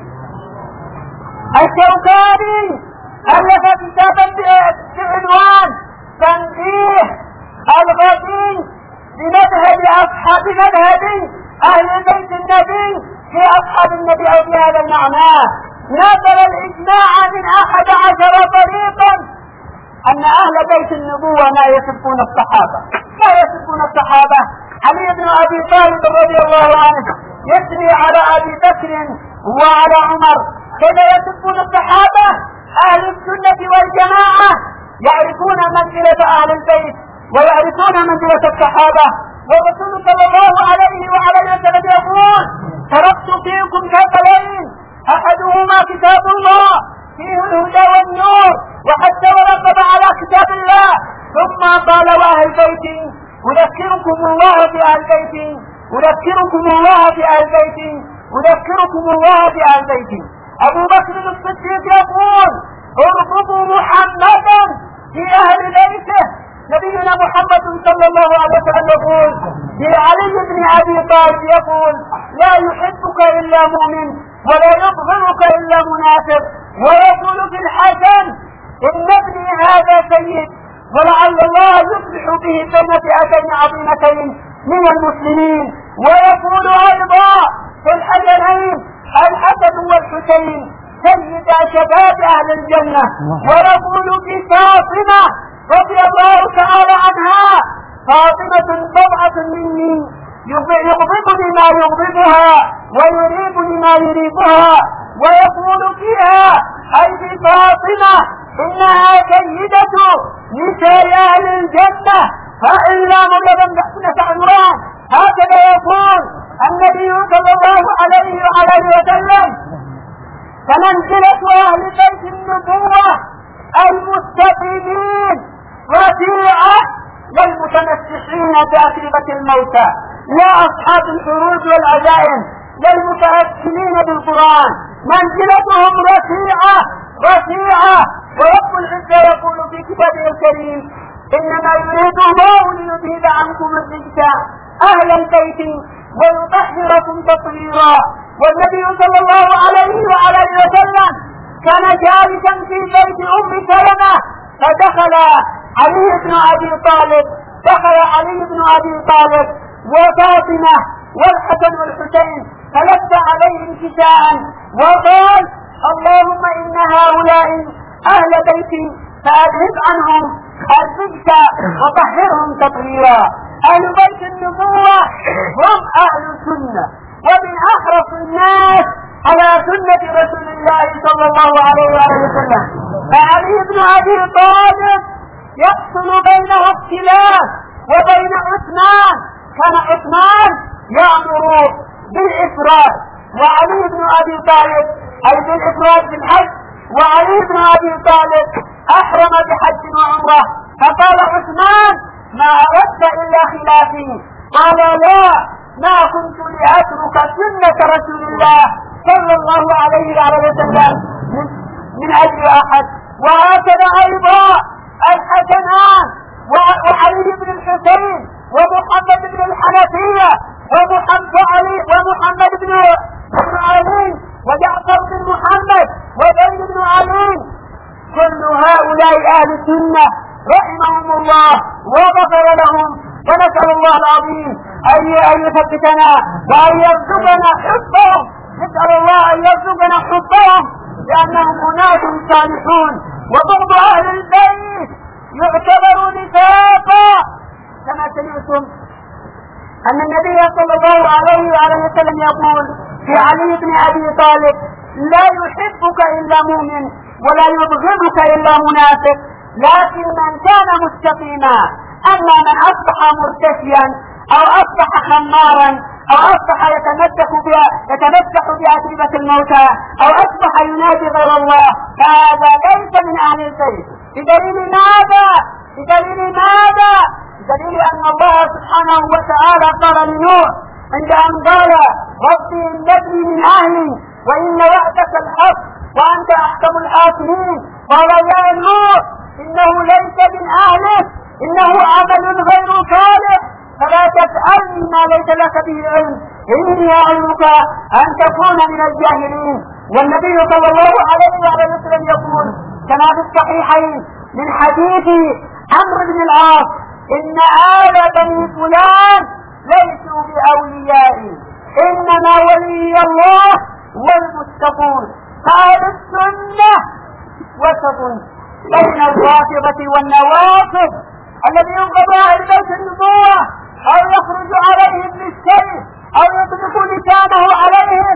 الشوكاني ألف كتابا بعنوان تنبيه الغدي بمذهب أهل بيت النبي في أصحاب النبي أو بهذا المعنى. نقل الإجماع من 11 طريقا أن أهل بيت النبوة لا يسبون الصحابة. علي بن أبي طالب رضي الله عنه يثني على أبي بكر وعلى عمر، كذا يسبون الصحابة. أهل السنة والجماعة يعرفون منزلة أهل البيت ويعرفون منزلة الصحابة. والرسول صلى الله عليه وعلى وسلم يقول: تركت فيكم ثقلين أحدهما كتاب الله فيه الهدى والنور وحتى ورقب على كتاب الله. ثم قال: وأهل بيتي أذكركم الله في أهل بيتي، أذكركم الله في أهل بيتي، أذكركم الله في أهل بيتي. أبو بكر الصديق يقول: ارفضوا محمدا في أهل بيته. نبينا محمد صلى الله عليه وسلم يقول في علي بن أبي طالب يقول: لا يحبك إلا مؤمن ولا يبغضك إلا منافق. ويقول في الحسن: إن ابني هذا سيد ولعل الله يصلح به بين فئتين عظيمتين من المسلمين. ويقول أيضا في الحسنين: الحسن والحسين سيدا شباب أهل الجنة. ويقول في فاطمة رضي الله تعالى عنها: فاطمة بضعة مني يغضبني ما يغضبها ويريبني ما يريبها. ويقول فيها أي في فاطمة: إنها سيدة نساء أهل الجنة فإلا مجرد نحن عمران. هكذا يقول النبي صلى الله عليه وآله وسلم. فمنزلة أهل بيت النبوة المستقيمين رفيعة للمتمسحين بأتربة الموتى، لا أصحاب الحروج والعزائم، للمتأكلين بالقرآن. منزلتهم رفيعة رفيعة. ورب العزة يقول في كتابه الكريم: إنما يريد الله ليذهب عنكم الرجس أهل البيت ويطهركم تطهيرا. والنبي صلى الله عليه وعلى وسلم كان جالسا في بيت أم سلمة، فدخل علي بن أبي طالب، دخل علي بن أبي طالب وفاطمة والحسن والحسين، فلف عليهم كساء وقال: اللهم إن هؤلاء أهل بيتي فأذهب عنهم الرجس وطهرهم تطهيرا. أهل بيت النبوة هم أهل السنة، ومن أحرص الناس على سنة رسول الله صلى الله عليه وسلم. فعلي بن أبي طالب يحصل بينه اختلاف وبين عثمان. كان عثمان يأمر بالإفراد وعلي بن أبي طالب أي بالإفراد بالحج، وعلي بن أبي طالب أحرم بحج وعمرة. فقال عثمان: ما أردت إلا خلافي. قال: لا، ما كنت لأترك سنة رسول الله صلى الله عليه وسلم من أجل أحد. وهكذا أيضا الحسنان وعلي بن الحسين ومحمد بن الحنفية ومحمد بن علي وجعفر بن محمد وزيد بن علي، كل هؤلاء أهل السنة رحمهم الله وغفر لهم. ونسأل الله العظيم أن يثبتنا وأن يرزقنا حبهم. نسأل الله أن يرزقنا حبهم لأنهم أناس صالحون. وبعض أهل البيت يعتبر نفاقا، كما سمعتم أن النبي صلى الله عليه وسلم يقول في علي بن أبي طالب: لا يحبك إلا مؤمن ولا يبغضك إلا منافق، لكن من كان مستقيما. أما من أصبح مرتشيا أو أصبح خمارا أو أصبح يتمسح بأتربة الموتى أو أصبح ينادي غير الله، فهذا ليس من أهل البيت. بدليل ماذا؟ بدليل أن الله سبحانه وتعالى قال لنوح عند أن قال: ربي إنني من أهلي وإن وعدك الحق وأنت أحكم الحاكمين. قال: يا نوح إنه ليس من أهلك، إنه عمل غير صالح، فلا تسألني ما ليس لك به علم، إني أعلمك أن تكون من الجاهلين. والنبي صلى الله عليه وسلم يقول كما في الصحيحين من حديث عمرو بن العاص: إن آل بني فلان ليسوا بأوليائي، إنما ولي الله والمتقون. قال: السنة وسط بين الرافضة والنواصب الذي ينقض أهل بيت النبوة أو يخرج عليهم بالسيف أو يطلق لسانه عليهم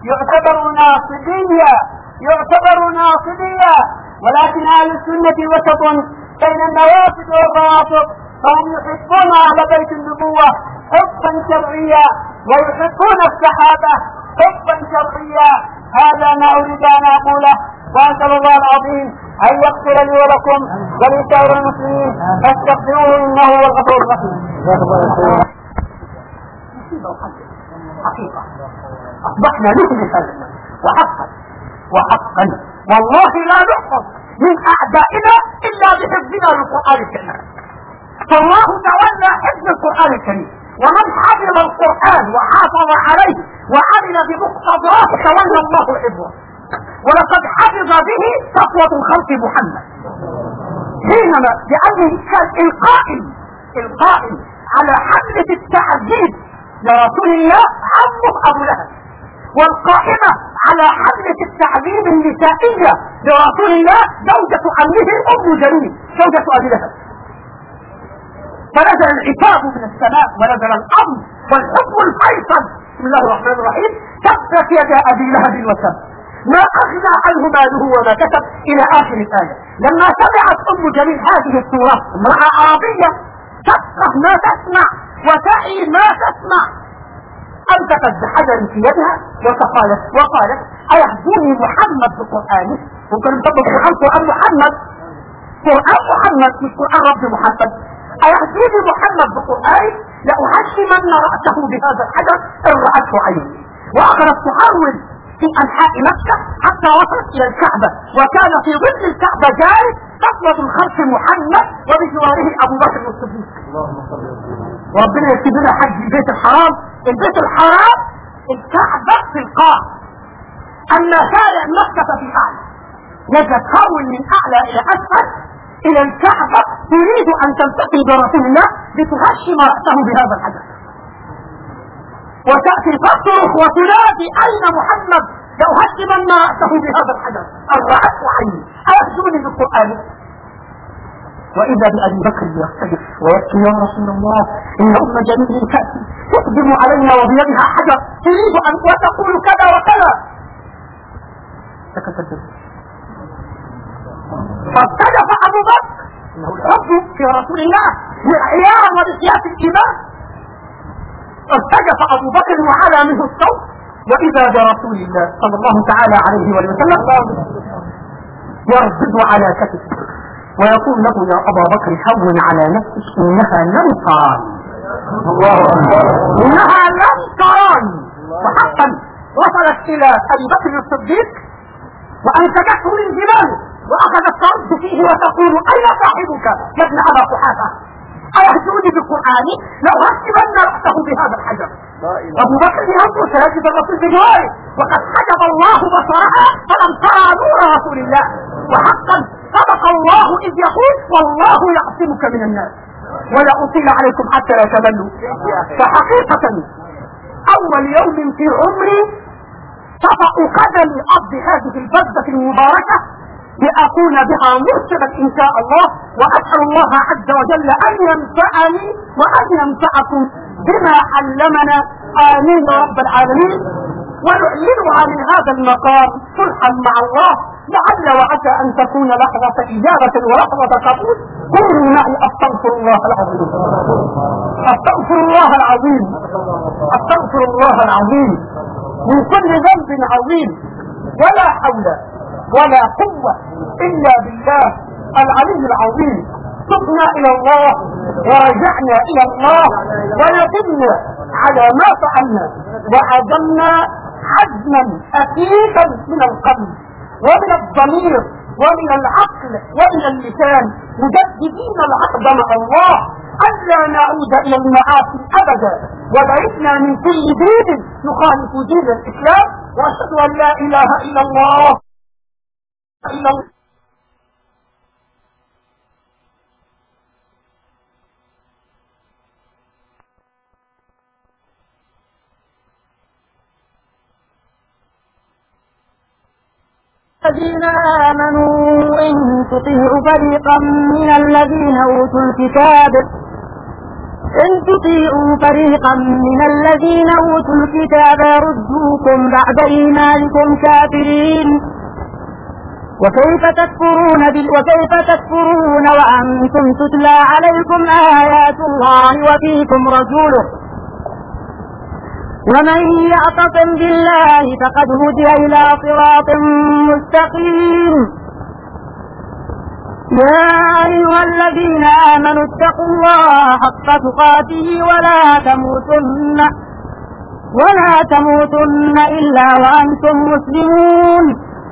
يعتبر ناصبية. ولكن أهل السنة وسط بين النواصب والروافض. فهم يحبون أهل بيت النبوة حبا شرعيا ويحبون الصحابة حبا شرعيا. هذا ما أريد أن أقوله، وأسأل الله العظيم أن يغفر لي ولكم ولسائر المسلمين فاستغفروه إنه هو الغفور الرحيم. حقيقة أصبحنا نهلك وحقا والله لا نحفظ من أعدائنا إلا بحفظنا للقرآن الكريم. فالله تولى حفظ القرآن الكريم، ومن حفظ القرآن وحافظ عليه وعمل بمقتضاه تولى الله حفظه. ولقد حفظ به صفوة الخلق محمد حينما لأنه كان القائم على حملة التعذيب لرسول الله عمه أبو لهب، والقائمة على حملة التعذيب النسائية لرسول الله زوجة عمه أم جميل زوجة أبي لهب. فنزل العتاب من السماء ونزل الأمر والحكم الفيصل. بسم الله الرحمن الرحيم. تبت يد أبي لهب وتب ما أغنى عنه ماله وما كسب إلى آخر الآية. لما سمعت أم جميل هذه السورة، امرأة عربية تفقه ما تسمع وتعي ما تسمع، أمسكت بحجر في يدها وقالت أيهدوني محمد بقرآنه؟ ممكن نطبق قرآن محمد مش قرآن رب محمد. أيهدوني محمد بقرآنه لأهشمن رأسه بهذا الحجر إن رأته عيني. وأخذت تحاول في أنحاء مكة حتى وصلت إلى الكعبة، وكان في ظل الكعبة جالس صفوة الخلق محمد وبجواره أبو بكر الصديق. وربنا يكتب لنا حج البيت الحرام. الكعبة في القاع، أما شارع مكة في أعلى. يتكون من أعلى إلى أسفل إلى الكعبة، تريد أن تلتقي برسول الله لتهشم رأسه بهذا الحجر، وتأتي تصرخ وتنادي أين محمد؟ لأهشمن رأسه بهذا الحجر أن رأته عيني. أيهدوني بالقرآن؟ وإذا بأبي بكر يختلف ويبكي يا رسول الله إن أم جميل تأتي تقدم علينا وبيدها حجر تريد أن وتقول كذا وكذا. سكت فاستجف أبو بكر إنه الحب في رسول الله لإعيان ولسياسة الإيمان. فاستجف أبو بكر وعلى منه الصوت، وإذا برسول الله صلى الله تعالى عليه وسلم يربض على كتفه ويقول له يا أبا بكر هون على نفسك إنها لم تراني. إنها لم تراني. وحقا وصلت إلى أبي بكر الصديق وأنتجته من جباله وأخذت ترد فيه وتقول أين صاحبك يا ابن أبا قحافة؟ أيهدوني بالقرآن لأهشمن رأسه بهذا الحجر. أبو بكر ينظر سيجد الرسول بجواره وقد حجب الله بصرها فلم ترى نور رسول الله. وحقا صدق الله إذ يقول والله يعصمك من الناس. ولا أطيل عليكم حتى لا تملوا. فحقيقة أول يوم في عمري تطأ قدمي أرض هذه البلدة المباركة لأكون بها مرشدا إن شاء الله، وأسأل الله عز وجل أن ينفعني وأن ينفعكم بما علمنا. آمين يا رب العالمين. ونعلنها من هذا المقام صلحا مع الله، لعل وعسى أن تكون لحظة إجابة ولحظة قبول. قولوا معي أستغفر الله العظيم. أستغفر الله العظيم. أستغفر الله العظيم من كل ذنب عظيم، ولا حول ولا قوة إلا بالله العلي العظيم. تبنا إلى الله ورجعنا إلى الله وندمنا على ما فعلنا وعزمنا عزما أكيدا من القلب ومن الضمير ومن العقل ومن اللسان، مجددين العقد مع الله ألا نعود إلى المعاصي أبدا، وبعدنا من كل دين يخالف دين الإسلام. وأشهد أن لا إله إلا الله الذين آمنوا إن تطيعوا فريقا من الذين أوتوا يردوكم بعد إيمانكم كافرين. وكيف تكفرون وأنتم تتلى عليكم آيات الله وفيكم رسوله ومن يعتصم بالله فقد هدي إلى صراط مستقيم. يا أيها الذين آمنوا اتقوا الله حق تقاته ولا تموتن إلا وأنتم مسلمون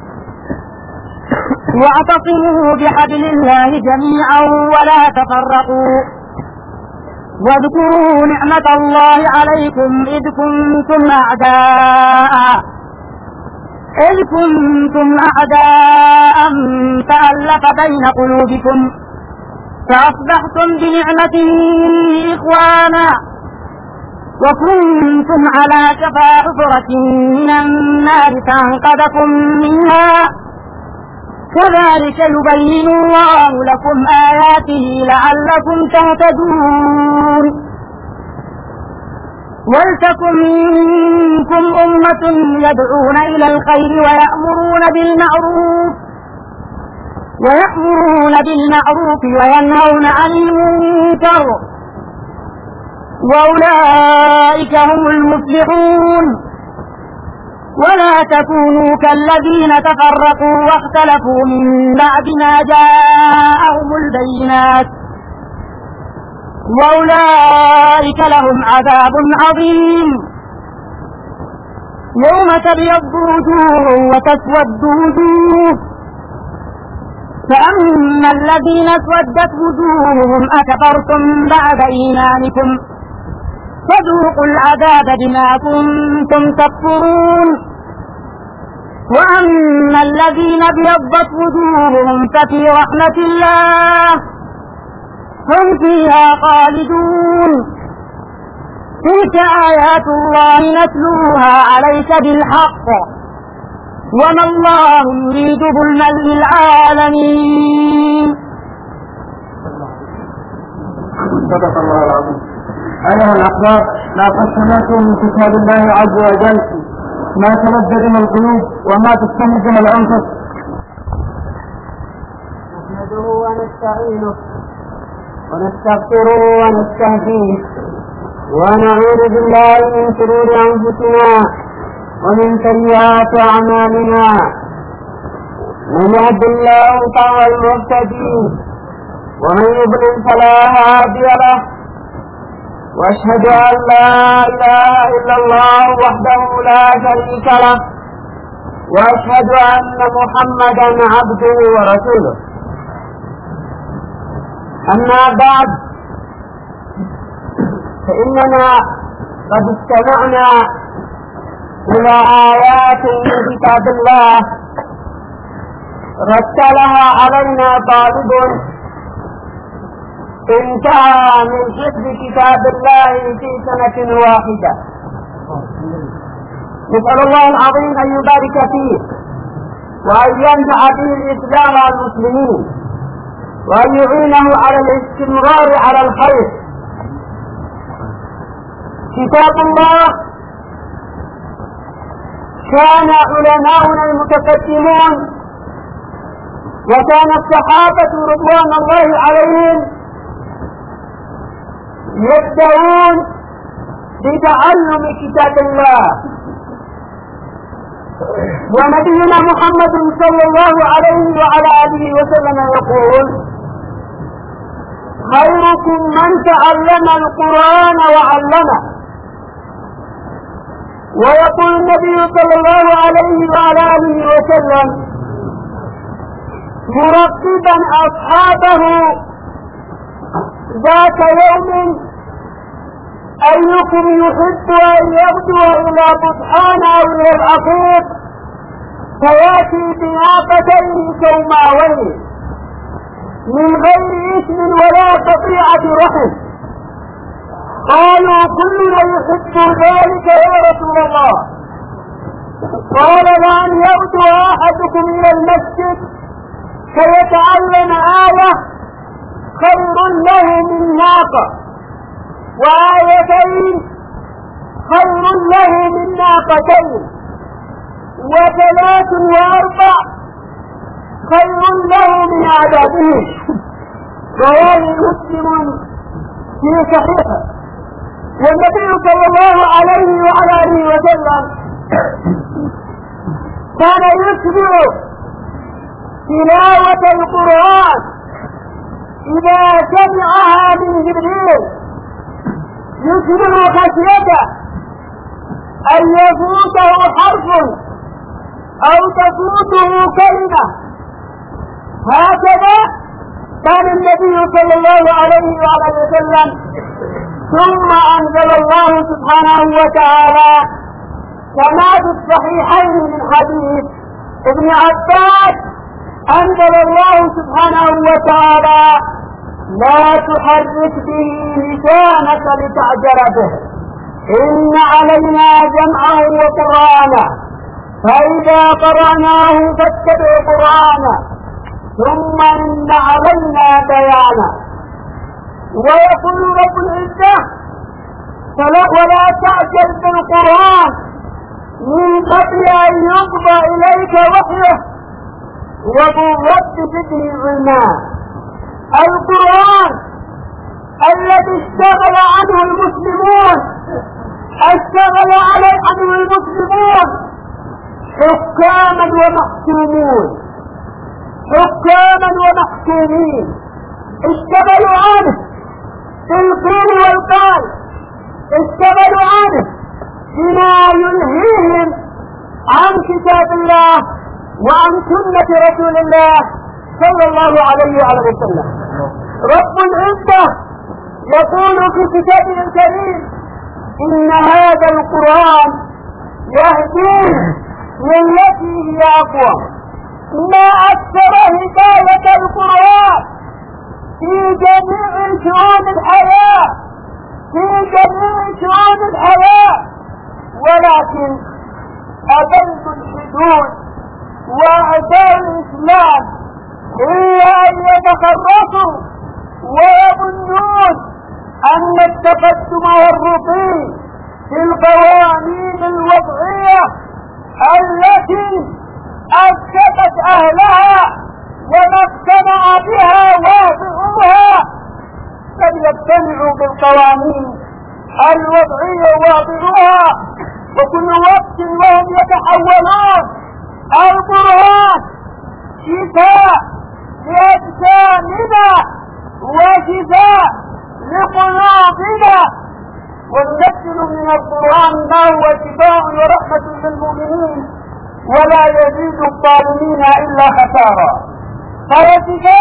واعتصموا بحبل الله جميعا ولا تفرقوا واذكروا نعمة الله عليكم إذ كنتم أعداء فألف بين قلوبكم فأصبحتم بنعمته إخوانا وكنتم على شفا حفرة من النار فأنقذكم منها كذلك يبين الله لكم آياته لعلكم تهتدون. ولتكن منكم أمة يدعون إلى الخير ويأمرون بالمعروف وينهون عن المنكر وأولئك هم المفلحون. ولا تكونوا كالذين تفرقوا واختلفوا من بعد ما جاءهم البينات وأولئك لهم عذاب عظيم. يوم تبيض وجوه وتسود وجوه فأما الذين اسودت وجوههم أكفرتم بعد إيمانكم فذوقوا العذاب بما كنتم تكفرون. وأما الذين ابيضت وجوههم ففي رحمة الله هم فيها خالدون. تلك آيات الله نتلوها عليك بالحق وما الله يريد ظلما للعالمين. صدق الله العظيم. أيها الأحباب، لقد سمعتم من كتاب الله عز وجل ما تلذذ من القلوب وما تستمد من الأنفس. نحمده ونستعينه ونستغفره ونستهديه ونعوذ بالله من شرور أنفسنا ومن سيئات أعمالنا. من يهد الله فهو المهتدي ومن يضلل فلا هادي له. وأشهد أن لا إله إلا الله وحده لا شريك له وأشهد أن محمدا عبده ورسوله. أما بعد، فإننا قد استمعنا إلى آيات من كتاب الله رتلها علينا طالب انتهى من حفظ كتاب الله في سنة واحدة. نسأل الله العظيم أن يبارك فيه وأن ينفع به الإسلام والمسلمين وأن يعينه على الاستمرار على الخير. كتاب الله كان علماؤنا المتقدمون وكان الصحابة رضوان الله عليهم يبدأون بتعلم كتاب الله. ونبينا محمد صلى الله عليه وعلى آله وسلم يقول: خيركم من تعلم القرآن وعلمه. ويقول النبي صلى الله عليه وعلى آله وسلم مرتبا أصحابه ذات يوم: أيكم يحب أن يغدو إلى بطحان أو إلى العقيق فيأتي بناقتين سوماوين من غير إثم ولا قطيعة رحم؟ قالوا: كلنا يحب ذلك يا رسول الله. قال: لأن يغدو أحدكم إلى المسجد فيتعلم آية خير له من ناقة، وآيتين خير له من ناقتين، وثلاث وأربع خير له من عذابه. رواه مسلم في صحيحه. والنبي صلى الله عليه وعلى اله وسلم كان يتبع تلاوة القرآن إذا سمعها من جبريل يتبع خشيته أن يفوته حرف أو تفوته كلمة. هكذا كان النبي صلى الله عليه وعلى وسلم. ثم أنزل الله سبحانه وتعالى كما في الصحيحين من حديث ابن عباس، أنزل الله سبحانه وتعالى لا تحرك به لسانك لتعجل به إن علينا جمعه وقرآنه فإذا قرأناه فاتبع قرآنه ثم إن علينا بيانه. ويقول رب العزة ولا تعجل بالقرآن من قبل أن يقضى إليك وحيه وقل رب زدني علما. القرآن الذي اشتغل عنه المسلمون حكاما ومحكومين اشتغلوا عنه بالقيل والقال، اشتغلوا عنه بما يلهيهم عن كتاب الله وعن سنة رسول الله صلى الله عليه وسلم. رب العزة يقول في كتابه الكريم إن هذا القرآن يهدي للتي هي أقوى. ما أكثر هداية القرآن في جميع شؤون الحياة، ولكن أبلد الحدود وأعداء الإسلام هي أن يتخرصوا ويظنون أن التقدم والرقي في القوانين الوضعية التي أسست أهلها وما اقتنع بها واضعوها بل يقتنعوا بالقوانين الوضعية واضعوها وكل وقت وهم يتحولون. القرآن شفاء لأجسامنا وشفاء لقلوبنا، وننزل من القرآن ما هو شفاء ورحمة للمؤمنين ولا يزيد الظالمين إلا خسارا. فهو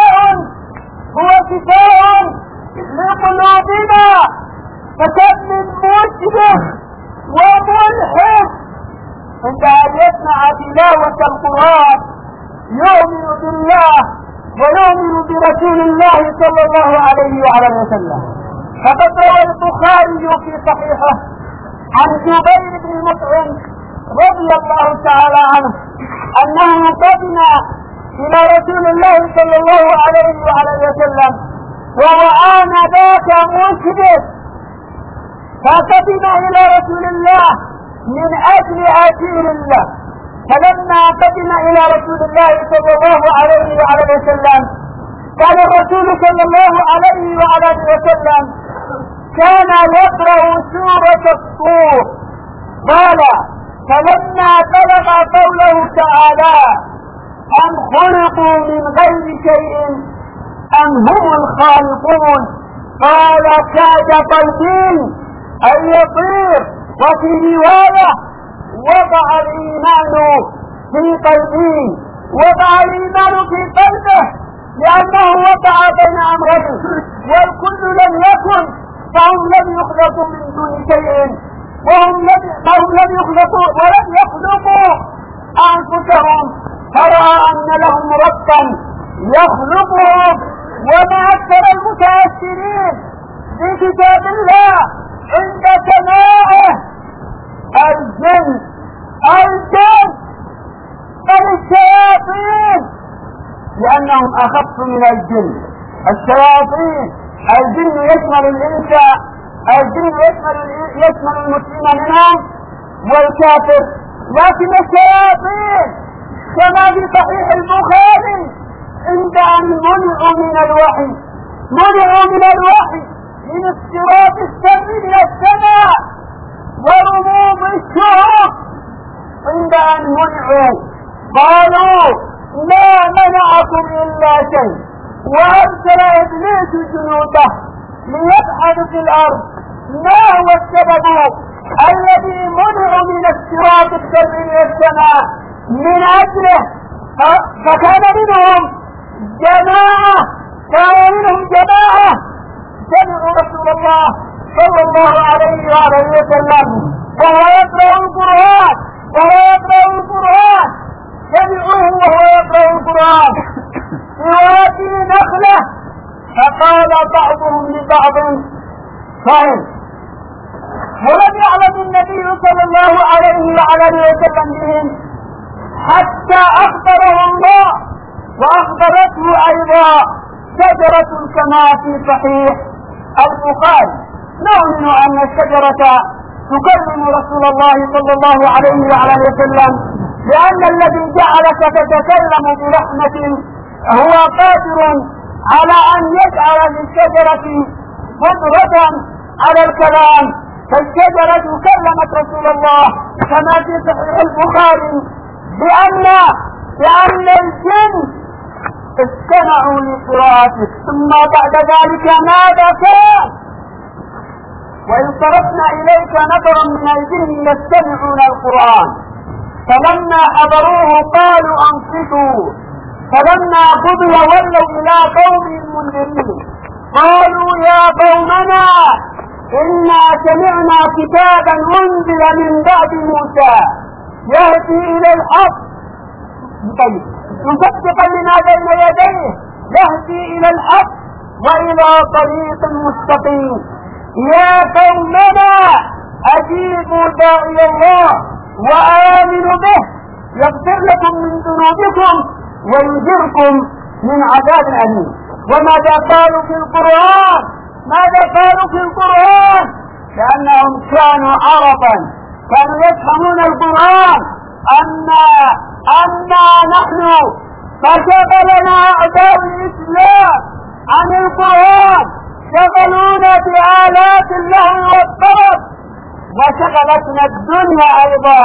شفاء لقلوبنا. فكم من مسلم وملحد عند أن يسمع تلاوة القرآن يؤمن بالله ويؤمن برسول الله صلى الله عليه وسلم. فقد روى البخاري في صحيحه عن جبير بن مطعم رضي الله تعالى عنه أنه قدم إلى رسول الله صلى الله عليه وسلم وهو آنذاك مشرك، فقدم إلى رسول الله من أجل أسير الله. فلما قدم إلى رسول الله صلى الله عليه وسلم قال الرسول صلى الله عليه وسلم كان يقرأ سورة الطور. قال فلما بلغ قوله تعالى أم خلقوا من غير شيء أم هم الخالقون قال كاد قلبي أن يطير. وفي رواية وضع الإيمان في قلبه لأنه وقع بين أمرين والكل لم يكن فهم لم يخلقوا من دون شيء فهم لم يخلقوا ولم يخلقوا أنفسهم، فرأى أن لهم ربا يخلقهم. وما أكثر المتأثرين بكتاب الله عند سماعه الجن بل الشياطين، لأنهم أخف من الجن. الشياطين الجن يشمل الإنسان، الجن يشمل المسلم منهم والكافر، لكن الشياطين كما في صحيح البخاري عند أن منعوا من الوحي، منعوا من الوحي من اختراق السمع من السماء ورموم الشهب، عند أن منعوا قالوا ما منعكم إلا شيء، وأرسل إبليس جنوده ليبحثوا في الأرض ما هو السبب الذي منعوا من اختراق السمع من السماء من أجله. فكان منهم جماعة سمعوا رسول الله صلى الله عليه وسلم وهو يقرأ القرآن سمعوه وهو يقرأ القرآن يواتي نخلة، فقال بعضهم لبعض فهم، ولم يعلم النبي صلى الله عليه وسلم بهم حتى أخبره الله وأخبرته أيضا شجرة كما في صحيح البخاري. نؤمن أن الشجرة تكلم رسول الله صلى الله عليه وسلم، لأن الذي جعلك تتكلم برحمة هو قادر على أن يجعل للشجرة قدرة على الكلام، فالشجرة كلمت رسول الله كما في صحيح البخاري بأن الجن استمعوا لقراءتك. ثم بعد ذلك ماذا كان؟ وإن صرفنا إليك نفرا من الجن يستمعون القرآن فلما حضروه قالوا أنصتوا، فلما قضي ولوا إلى قوم منذرين قالوا يا قومنا إنا سمعنا كتابا أنزل من بعد موسى يهدي إلى الحق مصدقا لما بين يديه يهدي إلى الحق وإلى طريق مستقيم. يا قومنا أجيبوا داعي الله وآمنوا به يغفر لكم من ذنوبكم ويجركم من عذاب أليم. وماذا قالوا في القرآن؟ لأنهم كانوا عربا، كانوا يفهمون القرآن أما نحن فشغلنا أعداء الإسلام عن القرآن، شغلونا بآلات اللهو والطرب، وشغلتنا الدنيا أيضا.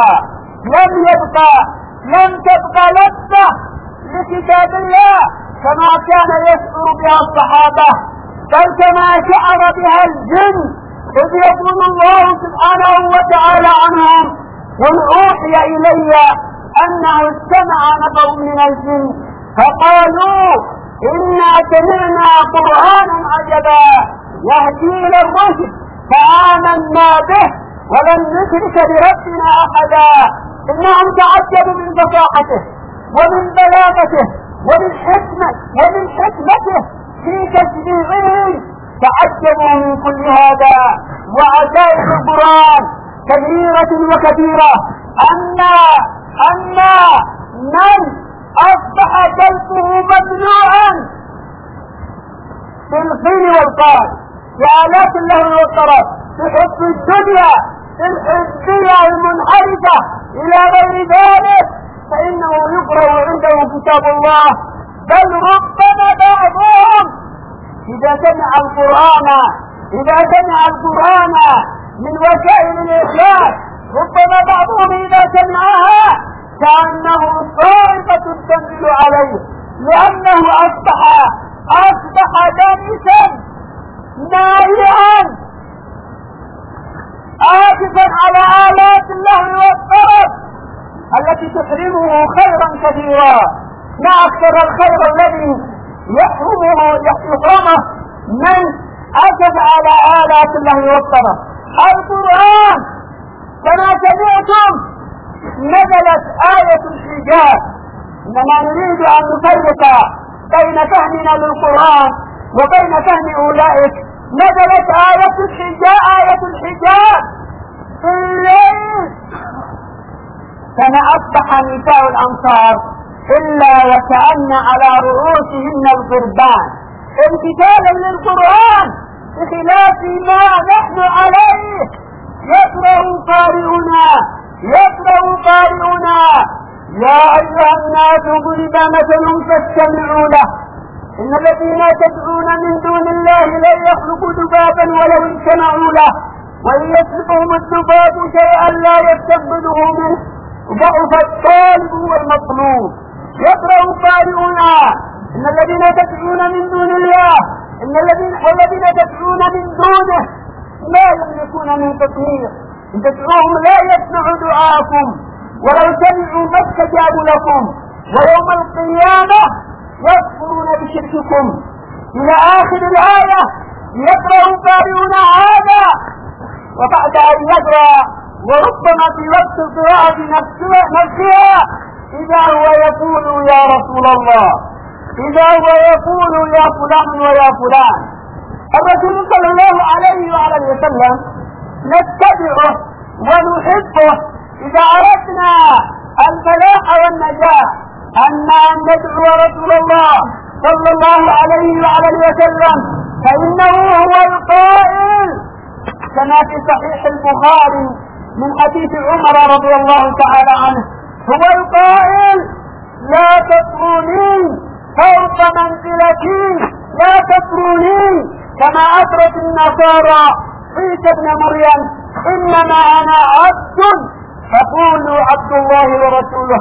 لم تبقى لذة لكتاب الله كما كان يشعر بها الصحابة، بل كما شعر بها الجن، إذ يقول الله سبحانه وتعالى عنهم قل أوحي إلي أنه استمع نفر من الجن فقالوا إنا سمعنا قرآنا عجبا يهدي إلى الرشد فآمنا به ولن نشرك بربنا أحدا. إنهم تعجبوا من فصاحته ومن بلاغته ومن حكمته في تشريعه، تعجبوا من كل هذا. وعجائب القرآن كبيرة وكبيرة. أما من أصبح قلبه ممنوعا بالخير والقال بآلات اللهو والطرب، بحب الدنيا، بالحزبية المنحرفة إلى غير ذلك، فإنه يقرأ عنده كتاب الله. بل ربما بعضهم إذا سمع القرآن من وسائل الإخلاص، ربما بعضهم إذا سمعها كأنه صاعقة تنزل عليه، لأنه أصبح دنسا نائعا آسفا على آلات اللهو والطرب التي تحرمه خيرا كثيرا. ما أكثر الخير الذي يحرمه من أسف على آلات اللهو والطرب. القرآن كما سمعتم نزلت آية الحجاب. إنما نريد أن نفرق بين فهمنا للقرآن وبين فهم أولئك. نزلت آية الحجاب في الليل، فما أصبح نساء الأنصار إلا وكأن على رؤوسهن القربان امتثالا للقرآن بخلاف ما نحن عليه. يقرأ قارئنا يا أيها الناس ضرب مثل فاستمعوا له إن الذين تدعون من دون الله لن يخلقوا ذبابا ولو اجتمعوا له وإن يسلبهم الذباب شيئا لا يستنقذه منه ضعف الطالب والمطلوب. يقرأ قارئنا إن الذين تدعون من دون الله والذين تدعون من دونه لا يملكون من تطهير. إن تدعوهم لا يسمعوا دعاءكم ولو سمعوا ما استجابوا لكم ويوم القيامة يكفرون بشرككم إلى آخر الآية. يقرأ قارئنا هذا وبعد أن يقرأ وربما في وقت القراءة نفسها إذا هو يقول يا رسول الله، إذا هو يقول يا فلان ويا فلان. الرسول صلى الله عليه وعلى وسلم نتبعه ونحبه إذا أردنا الفلاح والنجاة أن ندعو رسول الله صلى الله عليه وعلى وسلم، فإنه هو القائل كما في صحيح البخاري من حديث عمر رضي الله تعالى عنه، هو القائل لا تطروني فوق منزلتي، لا تطروني كما أطرت النصارى عيسى ابن مريم، إنما أنا عبد فقولوا عبد الله ورسوله.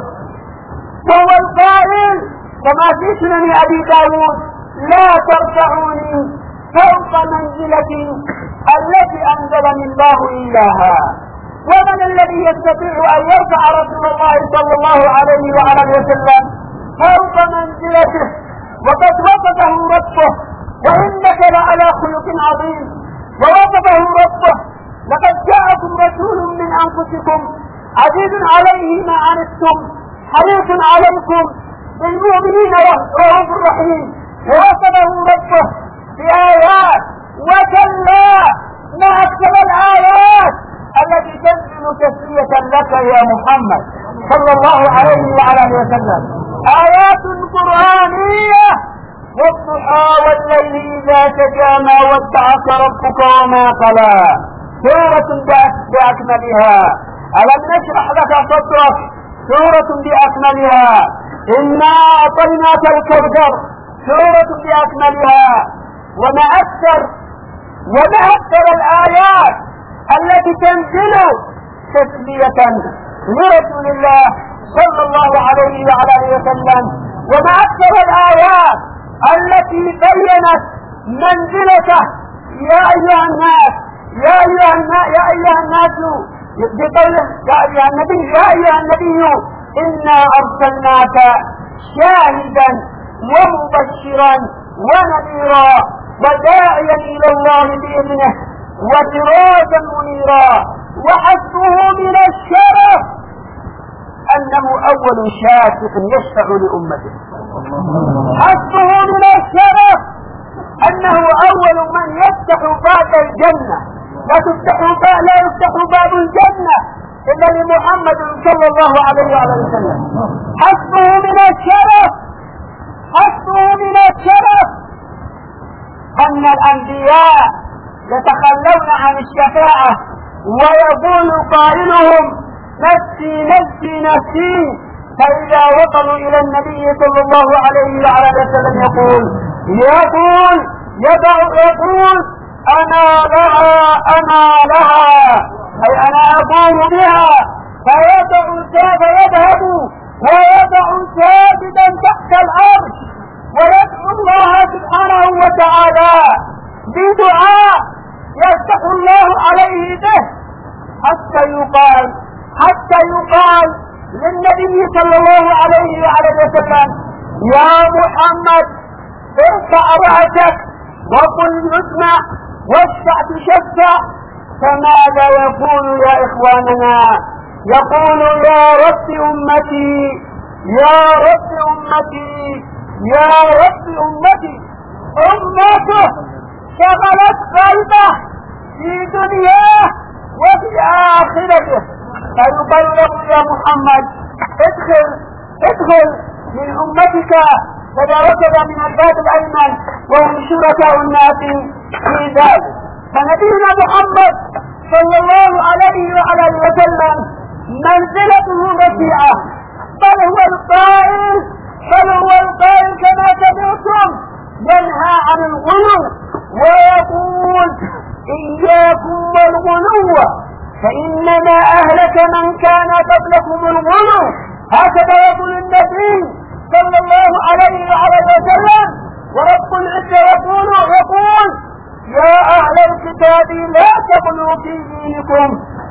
وهو القائل كما في سنن أبي داود لا ترفعوني فوق منزلتي التي أنزلني الله إياها. ومن الذي يستطيع أن يرفع رسول الله صلى الله عليه وعلى وسلم فوق منزلته وقد وصفه ربه وإنك لعلى خلق عظيم. ووصفه ربه لقد جاءكم رسول من أنفسكم عزيز عليه ما عنتم حريص عليكم بالمؤمنين رؤوف رحيم. ووصفه ربه بآيات وكلا ما أكثر الآيات التي تنزل تسلية لك يا محمد صلى الله عليه وعلى وسلم. آيات قرآنية والضحى والليل إذا سجى ما ودعك ربك وما قلى. سورة بأكملها ألم نشرح لك صدرك، سورة بأكملها إنا أعطيناك الكوثر، سورة بأكملها. وما أكثر الآيات التي تنزل تسلية لرسول الله صلى الله عليه وعلى وسلم، وما أكثر الآيات التي بينت منزلته يا أيها الناس بقوله يا أيها النبي إنا أرسلناك شاهدا ومبشرا ونذيرا وداعيا إلى الله بإذنه وسراجا منيرا. وحسبه من الشرف أنه أول شافع يشفع لأمته. حسبه من الشرف أنه أول من يفتح باب الجنة. لا يفتح باب الجنة إلا لمحمد صلى الله عليه وسلم. حسبه من الشرف أن الأنبياء يتخلون عن الشفاعة ويقول قائلهم نفسي نفسي نفسي، فإذا وصلوا إلى النبي صلى الله عليه وسلم يقول أنا لها أي أنا أقوم بها، فيذهب ويضع ساجدا تحت الأرض ويدعو الله سبحانه وتعالى بدعاء يفتح الله عليه به حتى يقال للنبي صلى الله عليه وسلم يا محمد ارفع رأسك وقل يسمع واشفع تشفع. فماذا يقول يا إخواننا؟ يقول يا رب أمتي يا رب أمتي يا رب أمتي. أمته شغلت قلبه في دنياه وفي آخرته، فيقال له يا محمد ادخل من أمتك فدركت من الباب الأيمن وهم شركاء الناس في ذلك. فنبينا محمد صلى الله عليه وسلم منزلته رفيعة بل هو القائل كما سمعتم ينهى عن الغلو ويقول إياكم والغلو فإنما أهلك من كان قبلكم الغلو. هكذا يقول النبي صلى الله عليه وعلى وسلم. ورب العزة يقول يا أهل الكتاب لا تغلوا في دينكم.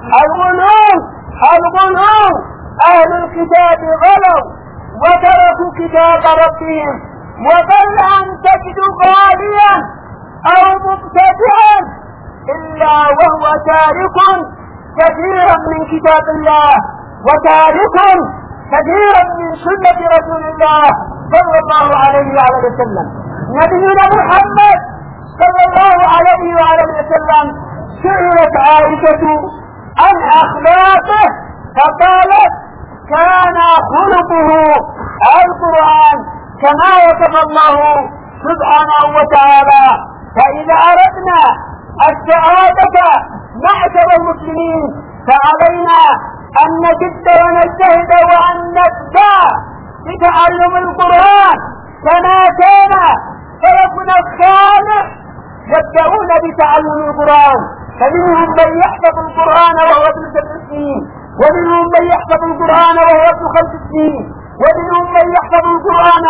الغلو أهل الكتاب غلوا وتركوا كتاب ربهم، وقل أن تجدوا غاليا أو مبتدعا إلا وهو تارك كثيرا من كتاب الله وتارك كثيرا من سنة رسول الله صلى الله عليه وعلى وسلم. نبينا محمد صلى الله عليه وعلى وسلم سئلت عائشة عن أخلاقه فقالت كان خلقه القرآن كما وصف الله سبحانه وتعالى. فإذا أردنا السعادة معشر المسلمين فعلينا أن نجد ونجتهد وأن نبدأ بتعلم القرآن كما كان سلفنا الصالح يبدأون بتعلم القرآن. فمنهم من يحفظ القرآن وهو ابن 7 سنين، ومنهم من يحفظ القرآن وهو ابن 5 سنين، ومنهم من يحفظ القرآن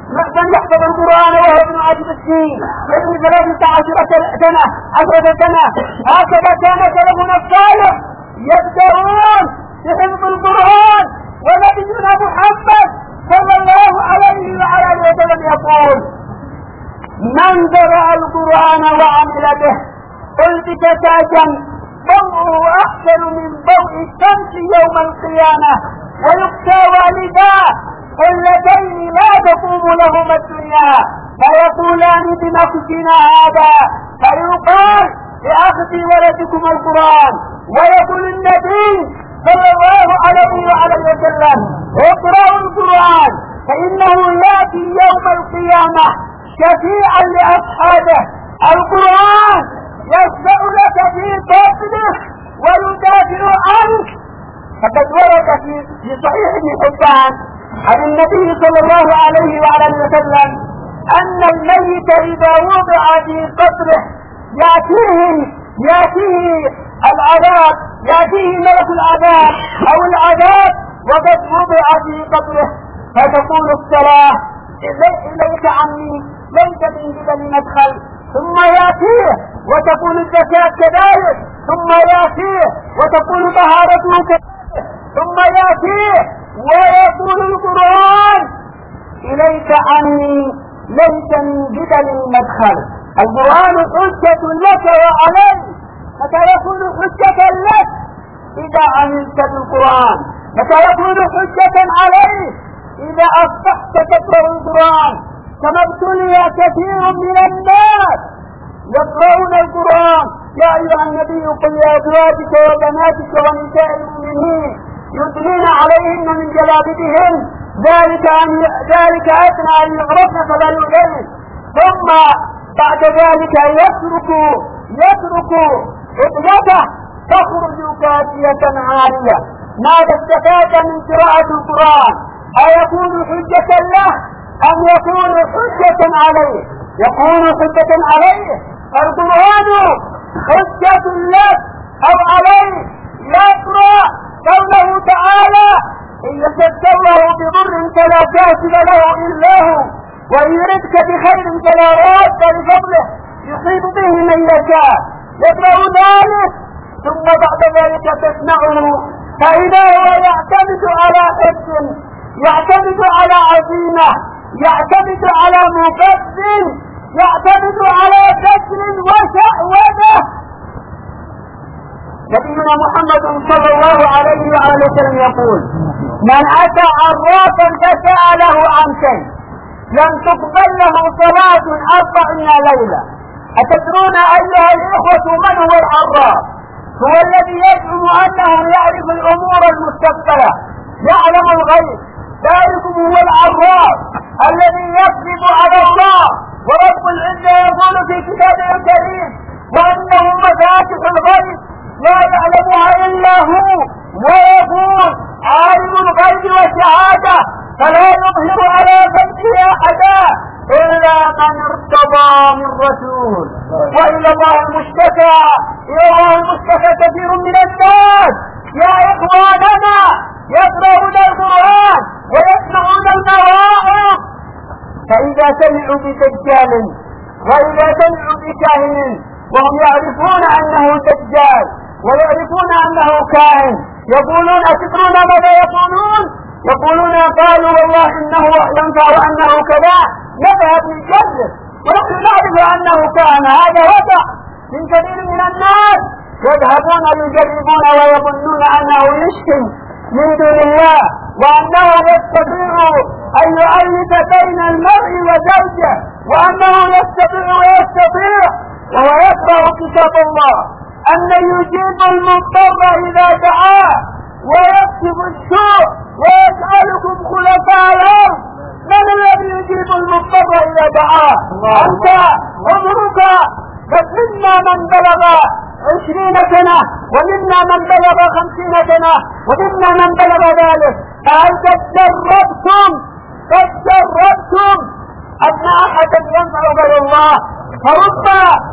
وهو ابن 10 سنين، وابن 13 سنة 10 سنة. هكذا كان سلفنا الصالح يبدأون بحفظ القرآن. ونبينا محمد صلى الله عليه وعلى وسلم يقول من قرأ القرآن وعمل به ألبس تاجا ضوءه أحسن من ضوء الشمس يوم القيامة، ويكسى والدا اللتين لا تقوم لهما الدنيا فيقولان بنقصنا هذا فيقال لأخذ ولدكم القرآن. ويقول النبي صلى الله عليه وعلى وسلم اقرأوا القرآن فإنه يأتي يوم القيامة شفيعا لأصحابه. القرآن يشفع لك في بطنك ويدافع عنك. فقد ورد في صحيح ابن حبان عن النبي صلى الله عليه وعلى وسلم أن الميت إذا وضع في قبره يأتيه ملك العذاب أو العذاب وقد وضع في قبره فتقول الصلاة إليك عني ليس من قبل مدخل، ثم يأتيه وتقول الزكاة كذلك، ثم يأتيه وتقول طهارته كذلك، ثم يأتيه ويقول القرآن إليك عني ليس من قبل مدخل. القرآن حجة لك وعليك. متى يكون حجة لك؟ إذا عملت بالقرآن. متى يكون حجة عليك؟ إذا أصبحت تقرأ القرآن. كما ابتلي كثير من الناس يقرؤون القرآن. يا أيها النبي قل لأزواجك وبناتك ونساء المؤمنين يدنين عليهن من جلابيبهن ذلك أدنى أن يعرفن فلا يؤذين. ثم بعد ذلك يترك ابنته تخرج كاسية عارية. ماذا استفاد من قراءة القرآن؟ أيكون حجة له أم يكون حجة عليه؟ يكون حجة عليه. القرآن حجة لك أو عليه. يقرأ قوله تعالى إن يمسك الله بضر فلا كاشف له إلا هو وإن يردك بخير فلا راد لفضله يصيب به من يشاء. يقرأ ذلك ثم بعد ذلك تسمعه فإذا هو يعتمد على حفظ، يعتمد على عزيمة، يعتمد على مقدم، يعتمد على فكر وشهوة. نبينا محمد صلى الله عليه وعلى وسلم يقول من أتى عرافا فسأله عن شيء لم تقبل له صلاة 40 ليلة. أتدرون أيها الإخوة من هو العراف؟ هو الذي يزعم أنه يعرف الأمور المستقبلة، يعلم الغيب. ذلكم هو العراف الذي يكذب على الله. ورب العزة يقول في كتابه الكريم وأنه مفاتح الغيب لا يعلمها إلا هو، ويقول عالم الغيب والشهادة من ارتضى من رسول. وإلى الله المشتكى، إلى الله المشتكى كثير من الناس يا إخواننا يقرؤون القرآن ويسمعون المواعظ، فإذا سمعوا بدجال وإذا سمعوا بكاهن وهم يعرفون أنه دجال ويعرفون أنه كاهن يقولون أتدرون ماذا يقولون؟ يقولون قالوا والله إنه ينفع وأنه كذا، نذهب نجرب ونحن نعرف أنه كان. هذا وضع من كثير من الناس يذهبون يجربون ويظنون أنه يشفي من دون الله وأنه يستطيع أن يؤلف بين المرء وزوجه وأنه يستطيع وهو يقرأ كتاب الله أن يجيب المضطر إذا دعاه ويكشف السوء ويسألكم خلفاء الأرض. من الذي يجيب المضطر إذا دعاه؟ أنت عمرك، بل منا من بلغ 20 سنة ومنا من بلغ 50 سنة ومنا من بلغ ذلك. فهل تجربتم أن أحدا ينفع غير الله؟ فرب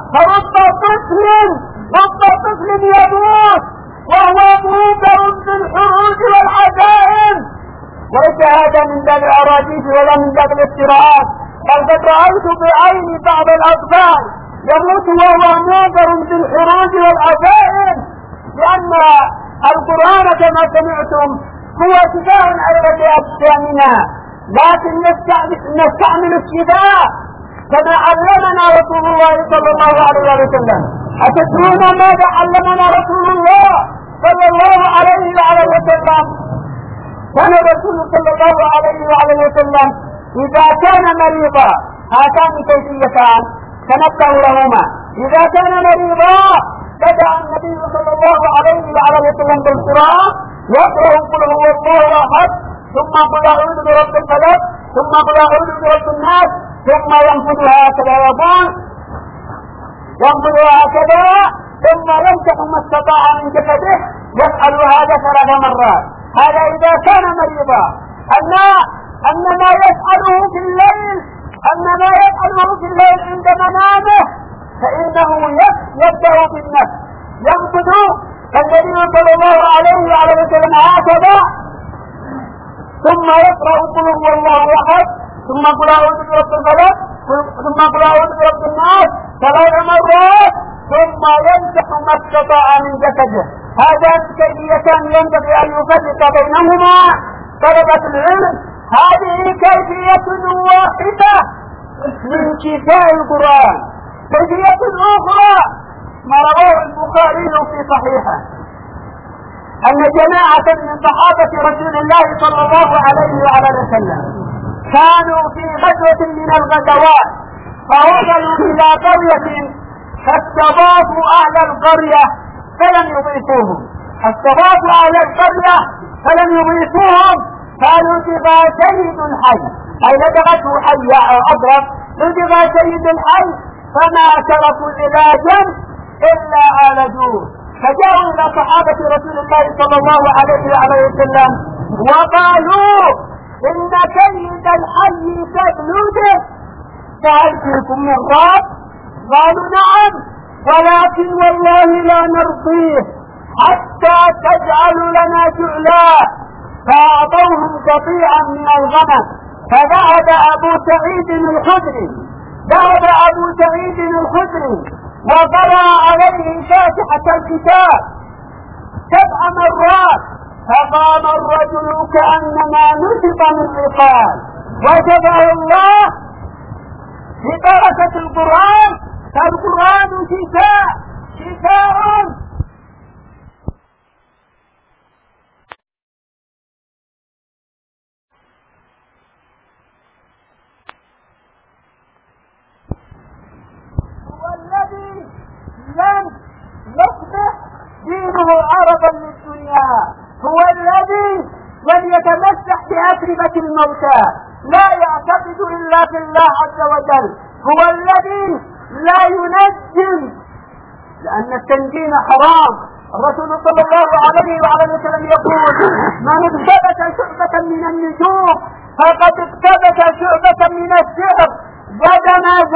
طفل يموت وهو موبر بالحروج والعزائم. وليس هذا من باب الأراجيف ولا من باب الافتراءات، بل قد رأيت بعيني بعض الأطفال يموت وهو موبر بالحروج والعزائم، لأن القرآن كما سمعتم هو شفاء على أجسامنا، لكن نستعمل الشفاء كما علمنا رسول الله صلى الله عليه وسلم. أتدرون ماذا علمنا رسول الله صلى الله عليه وسلم؟ كان الرسول صلى الله عليه وسلم إذا كان مريضا، هاتان كيفيتان تنبه لهما. إذا كان مريضا بدأ النبي صلى الله عليه وسلم بالقراءة، يقرأ قل هو الله أحد، ثم قل أعوذ برب الفلق، ثم قل أعوذ برب الناس، ثم ينفذها هكذا ينفذها هكذا، ثم يمسح ما استطاع من جسده، يفعل هذا 3 مرات. هذا إذا كان مريضا. أن ما يفعله في الليل عند منامه فإنه يبدأ بالنفس ينفذ. فالنبي صلى الله عليه وسلم هكذا، ثم يقرأ قل هو الله أحد، ثم قل أعوذ برب الفلق، ثم قل أعوذ برب الناس 3 مرات، ثم يمسح ما استطاع من جسده. هذان كيفيتان ينبغي أن يفرق بينهما طلبة العلم. هذه كيفية واحدة من شفاء القرآن. كيفية أخرى ما رواه البخاري في صحيحه أن جماعة من صحابة رسول الله صلى الله عليه وسلم كانوا في غزوة من الغزوات، فوصلوا إلى قرية فاستضافوا أهل القرية فلم يضيفوهم. قالوا تبغى سيد الحي، أي لدغته حي أضرب، تبغى سيد الحي، فما تركوا علاجا إلا عالجوه. فجاءوا إلى صحابة رسول الله صلى الله عليه وسلم وقالوا إن سيد الحي تبلده، فهل فيكم من راب؟ قالوا نعم، ولكن والله لا نرضيه حتى تجعلوا لنا جعلا. فأعطوهم قطيعا من الغنم. فذهب أبو سعيد الخدري وقرأ عليه فاتحة الكتاب 7 مرات، فقام الرجل كأنما نشط من عقال، وجزاه الله ببركة القرآن. فالقرآن شفاء. هو الذي لم يصبح دينه عرضا للدنيا، هو الذي لم يتمسح بأتربة الموتى، لا يعتقد إلا في الله عز وجل، هو الذي لا ينجم، لأن التنجيم حرام. الرسول صلى الله عليه وسلم يقول من اقتبس شعبة من النجوم فقد اقتبس شعبة من السحر، وكما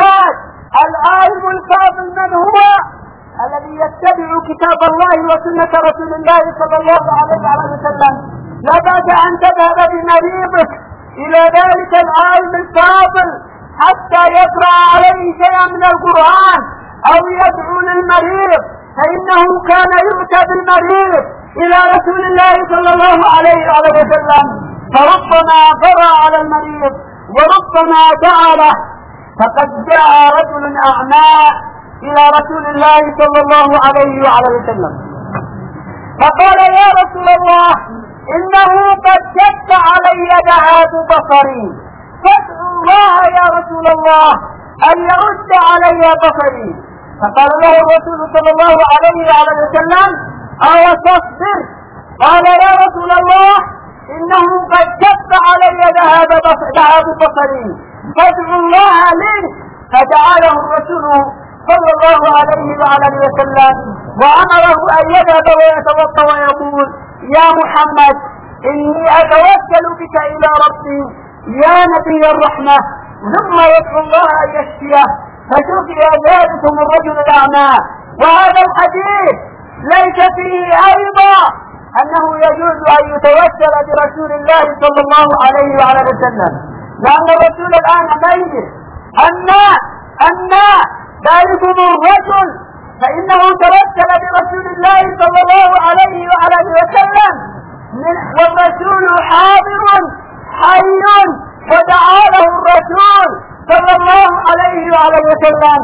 كتاب الله وسنة رسول الله صلى الله عليه وسلم لا بأس أن تذهب بمريضك إلى ذلك العالم الفاضل حتى يقرأ عليه شيئا من القرآن أو يدعو للمريض، فإنه كان يؤتى بالمريض إلى رسول الله صلى الله عليه وسلم فربما قرأ على المريض وربما دعا له. فقد جاء رجل أعمى إلى رسول الله صلى الله عليه وسلم فقال: يا رسول الله، إنه قد شد علي ذهاب بصري، فادعو الله يا رسول الله أن يرد علي بصري. فقال له الرسول صلى الله عليه وسلم: أو تصبر؟ قال: يا رسول الله، إنه قد شد علي ذهاب بصري، فادعو الله لي. فدعا له الرسول صلى الله عليه وسلم وأمره أن يذهب ويتوضأ ويقول: يا محمد، إني أتوكل بك إلى ربي يا نبي الرحمة، ثم يدعو الله أن يشفيه. فشفي ذلكم الرجل الأعمى. وهذا الحديث ليس فيه أيضا أنه يجوز أن يتوسل برسول الله صلى الله عليه وسلم، لأن الرسول الآن ميت. أن ذلكم الرجل فإنه توسل برسول الله صلى الله عليه وسلم والرسول حاضر حي ودعا له الرسول صلى الله عليه وسلم.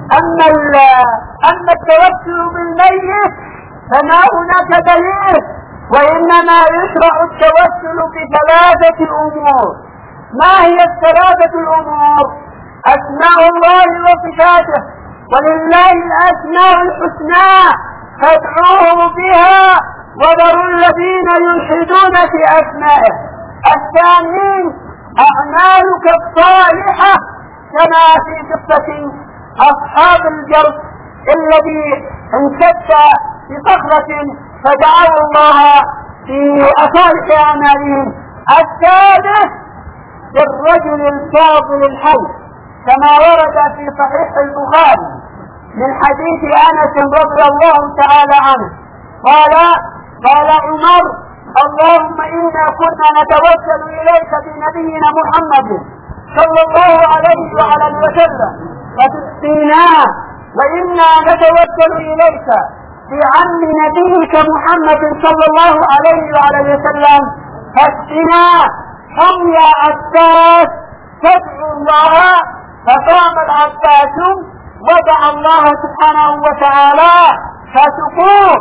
أما التوسل بالميت فما هناك دليل، وإنما يشرع التوسل بثلاثة أمور. ما هي الثلاثة الأمور؟ أسماء الله وصفاته، ولله الأسماء الحسنى فادعوه بها وذروا الذين يلحدون في أسمائه. الثاني أعمالك الصالحة، كما في قصة أصحاب الجرف الذي انشد بصخرة فدعوا الله في أصالح أعمالهم. الثالث بالرجل الفاضل الحي، كما ورد في صحيح البخاري من حديث أنس رضي الله تعالى عنه قال عمر: اللهم إنا كنا نتوسل إليك بنبينا محمد صلى الله عليه وسلم فتسقيناه، وإنا نتوسل إليك بعم نبيك محمد صلى الله عليه وسلم فاسقنا. قم يا عباس فادعو الله. فقام العباس ودعا الله سبحانه وتعالى فسقوه.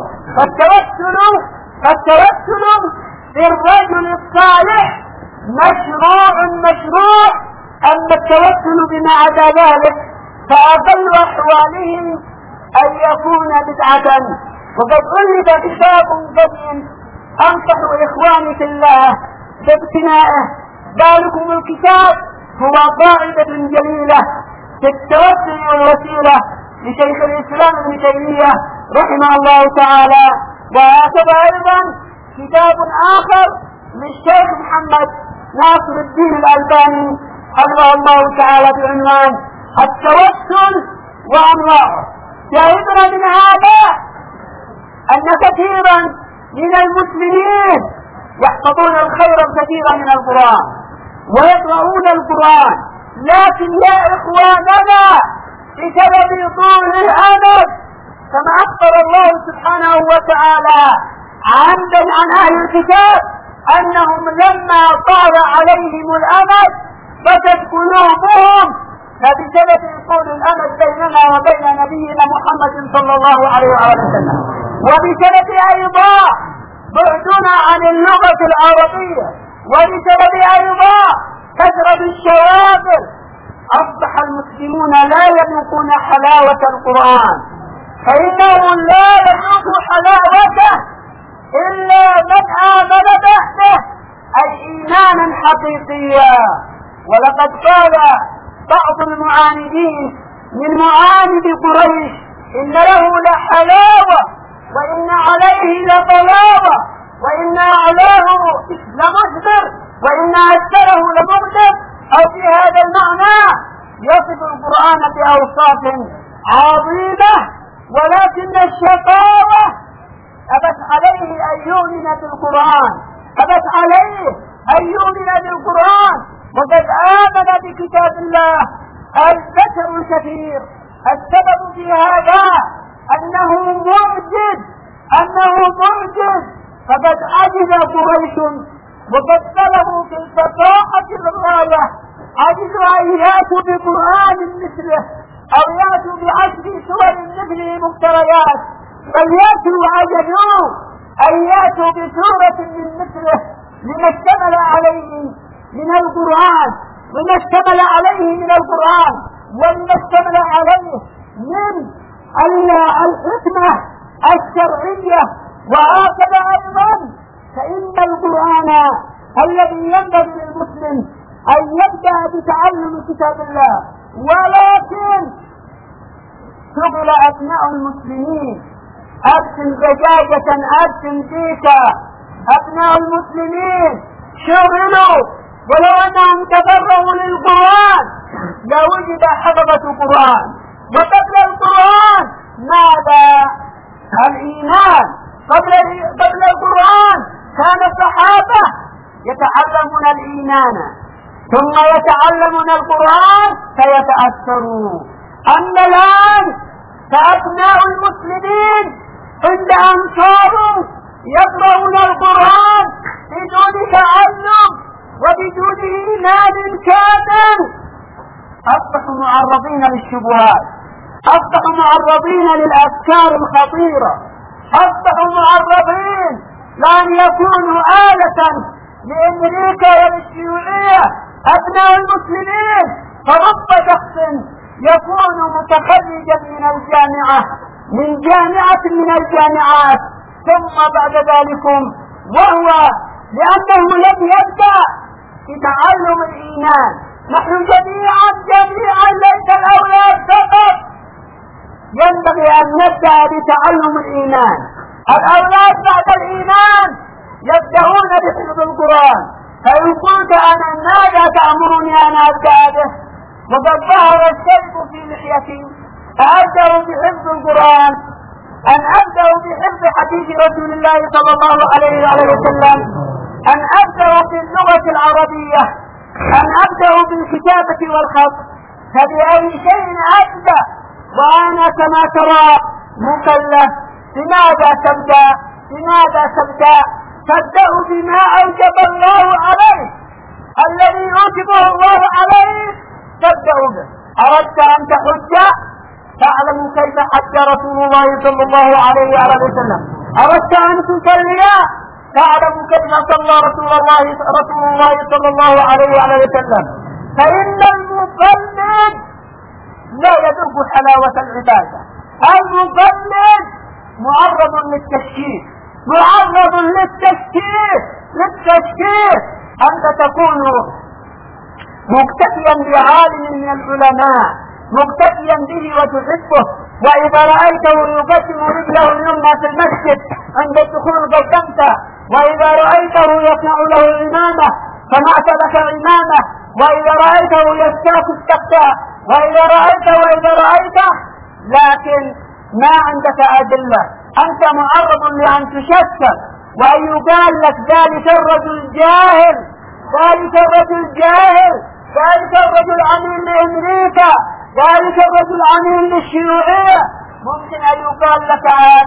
فالتوسل بالرجل الصالح مشروع. أما التوسل بما عدا ذلك فأقل أحوالهم أن يكون بدعة. وقد ألف كتاب قديم أنصح إخواني في الله باقتنائه. ذلكم الكتاب هو قاعدة جليلة في التوسل والوسيلة لشيخ الإسلام ابن تيمية رحمه الله تعالى. وهكذا أيضا كتاب آخر للشيخ محمد ناصر الدين الألباني حفظه الله تعالى بعنوان التوسل وأنواعه. شاهدنا من هذا أن كثيرا من المسلمين يحفظون الخير كثيرا من القرآن ويقرؤون القرآن، لكن يا إخواننا بسبب طول الأمد كما أخبر الله سبحانه وتعالى عن أهل الكتاب أنهم لما طال عليهم الأمد فتت قلوبهم. فبسبب طول الأمد بيننا وبين نبينا محمد صلى الله عليه وسلم، وبسبب أيضا بعدنا عن اللغة العربية، وبسبب أيضا كثرة الشواغل، أصبح المسلمون لا يذوقون حلاوة القرآن، فإنه لا يذوق حلاوته إلا من آمن بحده، أي إيمانا حقيقيا. ولقد قال بعض المعاندين من معاند قريش: إن له لحلاوة وإن عليه لطلاوة وإن أعلاه لمجبر وإن أسفله لمغدر، أو في هذا المعنى يصف القرآن بأوصاف عظيمة ولكن الشقاوة أبت عليه أن يؤمن بالقرآن، أبت عليه أن يؤمن بالقرآن، وقد آمن بكتاب الله البشر الكثير. السبب في هذا أنه معجز، فقد عجز قريش وقد طلبوا في الفصاحة الغاية، عجزوا أن يأتوا بقرآن مثله أو يأتوا بعشر سور مثله مفتريات، بل عجزوا أن يأتوا بسورة من مثله لما اشتمل عليه من القرآن، وما اشتمل عليه من الحكمة الشرعية. وهكذا أيضا فإن القرآن الذي ينبغي للمسلم أن يبدأ بتعلم كتاب الله، ولكن شغل أبناء المسلمين، أبسم دجاجة أبسم ديكا، أبناء المسلمين شغلوا، ولو أنهم تفرغوا للقرآن لوجد حفظة قرآن. وقبل القرآن ماذا؟ الإيمان. قبل القرآن كان الصحابة يتعلمون الإيمان ثم يتعلمون القرآن فيتأثروا. أما الآن فأبناء المسلمين عندهم صاروا يقرؤون القرآن بدون تعلم وبدون إيمان كامل، أصبحوا معرضين للشبهات، أصبحوا معرضين للأفكار الخطيرة، أصبحوا معرضين لأن يكونوا آلة لأمريكا وللشيوعية أبناء المسلمين. فرب شخص يكون متخرجا من جامعة من الجامعات، ثم بعد ذلك وهو لأنه لم يبدأ بتعلم الإيمان. نحن جميعا ليس الأولاد فقط ينبغي أن نبدأ بتعلم الإيمان. الأولاد بعد الإيمان يبدأون بحفظ القرآن، فإن قلت أنا ماذا تأمرني أن أبدأ به وقد ظهر الشيب في لحيتي، أبدأ بحفظ القرآن، أن أبدأ بحفظ حديث رسول الله صلى الله عليه وسلم، أن أبدأ في اللغة العربية، أن أبدأ بالكتابة والخط، فبأي شيء أبدأ وأنا كما ترى مكلف؟ بماذا تبدأ؟ تبدأ بما أوجب الله عليه، الذي أوجبه الله عليه تبدأ به. أردت أن تحج تعلم كيف حج رسول الله صلى الله عليه وسلم، أردت أن تصلي تعلم كيف صلى رسول الله صلى الله عليه وسلم. فإن المقلد لا يذوق حلاوة العبادة، المقلد معرض للتشكيك، أنت تكون مقتديا بعالم من العلماء، مقتديا به وتحبه، وإذا رأيته يقدم رجله اليمنى في المسجد عند الدخول قدمته، وإذا رأيته يصنع له عمامة صنعت لك عمامة، وإذا رأيته يستاك استقتا، وإذا رأيته لكن ما عندك أدلة، أنت معرض لأن تشكك وأن يقال لك ذلك الرجل جاهل، ذلك الرجل عميل لأمريكا، ذلك الرجل عميل للشيوعية. ممكن أن يقال لك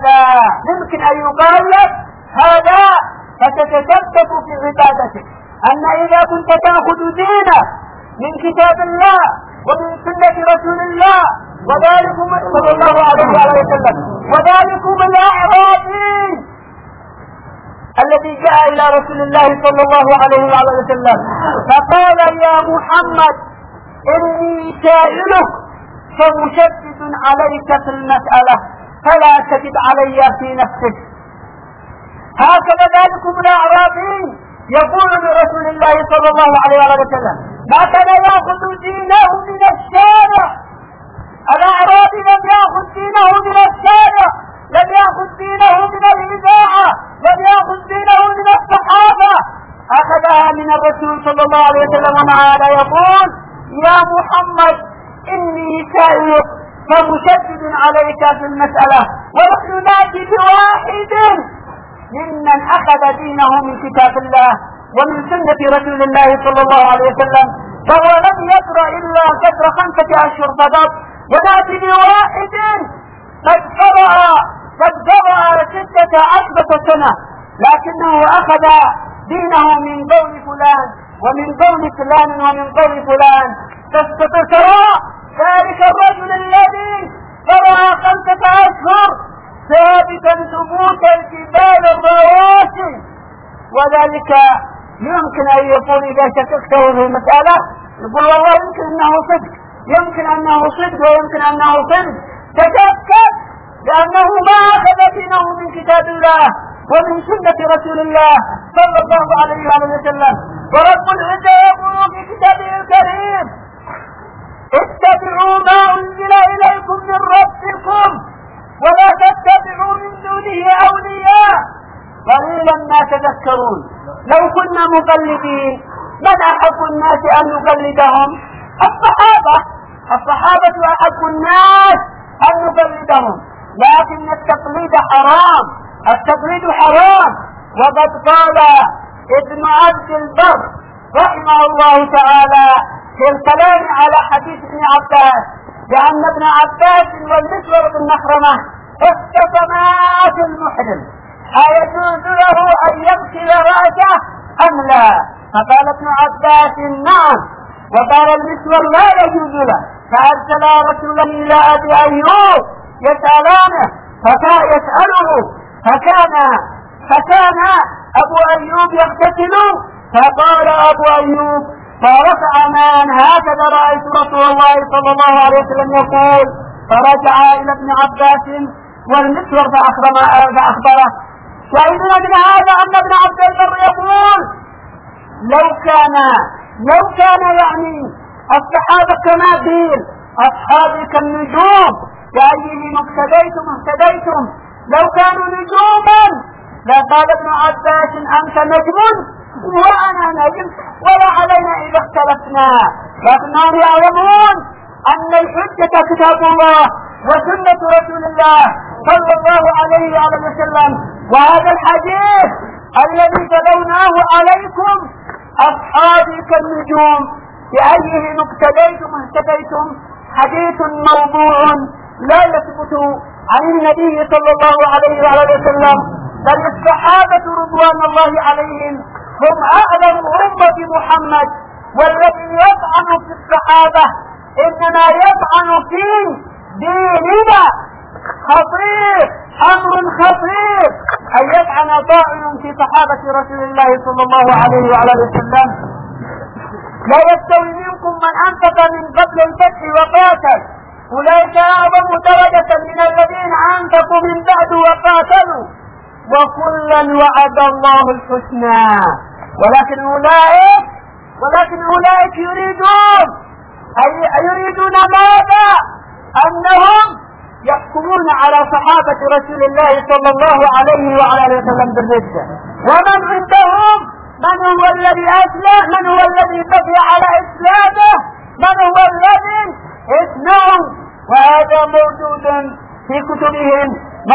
هذا فتتشكك في عبادتك. أن إذا كنت تأخذ دينك من كتاب الله ومن سنة رسول الله وذلكم صلى الله عليه وسلم، وذلكم الأعرابي الذي جاء إلى رسول الله صلى الله عليه وسلم فقال يا محمد إني سائلك فمشدد عليك في المسألة فلا تجد علي في نفسك. هكذا ذلكم الأعرابي يقول لرسول الله صلى الله عليه وسلم ما كان يأخذ دينه من الشارع. الأعرابي لم يأخذ دينه من الشارع، لم يأخذ دينه من الإذاعة، لم يأخذ دينه من الصحابة، أخذها من الرسول صلى الله عليه وسلم. ومعاذ يقول يا محمد إني سائلك فمشدد عليك في المسألة، ونحن نأتي بواحد ممن أخذ دينه من كتاب الله ومن سنة رسول الله صلى الله عليه وسلم، فهو لم يقرأ إلا قدر 5 أشهر فقط، ونأتي بواحد قد قرأ 16 سنة، لكنه أخذ دينه من قول فلان ومن قول فلان ومن قول فلان. ترى ذلك الرجل الذي قرأ 5 أشهر ثابتا ثبوت الجبال الرواسي، وذلك يمكن أن يقول إذا شككته في المسألة يقول والله يمكن أنه صدق، يمكن أنه صدق ويمكن أنه صدق، تشكك لأنه ما أخذ دينه من كتاب الله ومن سنة رسول الله صلى الله عليه وسلم. ورب العزة يقول في كتابه الكريم اتبعوا ما أنزل إليكم من ربكم ولا تتبعوا من دونه أولياء قليلا ما تذكرون. لو كنا مقلدين من أحب الناس أن نقلدهم؟ الصحابة أحب الناس أن نقلدهم، لكن التقليد حرام. وقد قال ابن عبد البر رحمه الله تعالى في الكلام على حديث ابن عباس بأن ابن عباس والمسور بن مخرمة اختصما في المحرم أيجوز له أن يغسل رأسه أم لا؟ فقال ابن عباس نعم، وقال المسور لا يجوز له، فأرسل رسولا إلى أبي أيوب يسألانه فكان أبو أيوب يغتسل، فقال أبو أيوب فرفع مان هكذا رأيت رسول الله صلى الله عليه وسلم يقول، فرجع إلى ابن عباس والمسور فأخبره. شاهدنا من هذا أن ابن عبد البر يقول لو كان يعني الصحابة كما قيل أصحابي كالنجوم بأيهم اهتديتم، لو كانوا نجوما لقال ابن عباس أنت نجم وأنا نجم ولا علينا إذا اختلفنا، لكنهم يعلمون أن الحجة كتاب الله وسنة رسول الله صلى الله عليه وسلم. وهذا الحديث الذي تلوناه عليكم أصحابي كالنجوم بأيهم اهتديتم حديث موضوع لا يثبت عن النبي صلى الله عليه وسلم، بل الصحابة رضوان الله عليهم هم أعلم أمة محمد، والذي يطعن في الصحابة إنما يطعن في ديننا. أمر خطير أن يطعن طاعن في صحابة رسول الله صلى الله عليه وسلم. لا يستوي منكم من أنفق من قبل الفتح وقاتل، أولئك أعظم درجة من الذين أنفقوا من بعد وقاتلوا، وكلا وعد الله الحسنى. ولكن أولئك يريدون ماذا؟ أنهم يحكمون على صحابة رسول الله صلى الله عليه وسلم بالردة. ومن عندهم من هو الذي أسلم؟ من هو الذي بقي على إسلامه؟ من هو الذي اسمهم؟ وهذا موجود في كتبهم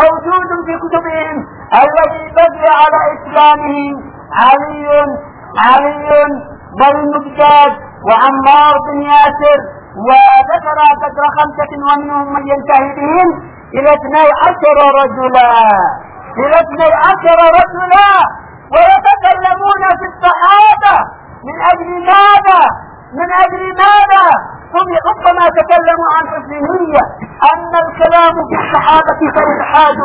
الذي بقي على إسلامه علي والمقداد وعمار بن ياسر، وذكر قدر 5 ومنهم من ينتهي بهم إلى 12 رجلا ويتكلمون في الصحابة من أجل ماذا؟ هم ربما تكلموا عن حسنية أن الكلام في الصحابة فإلحاد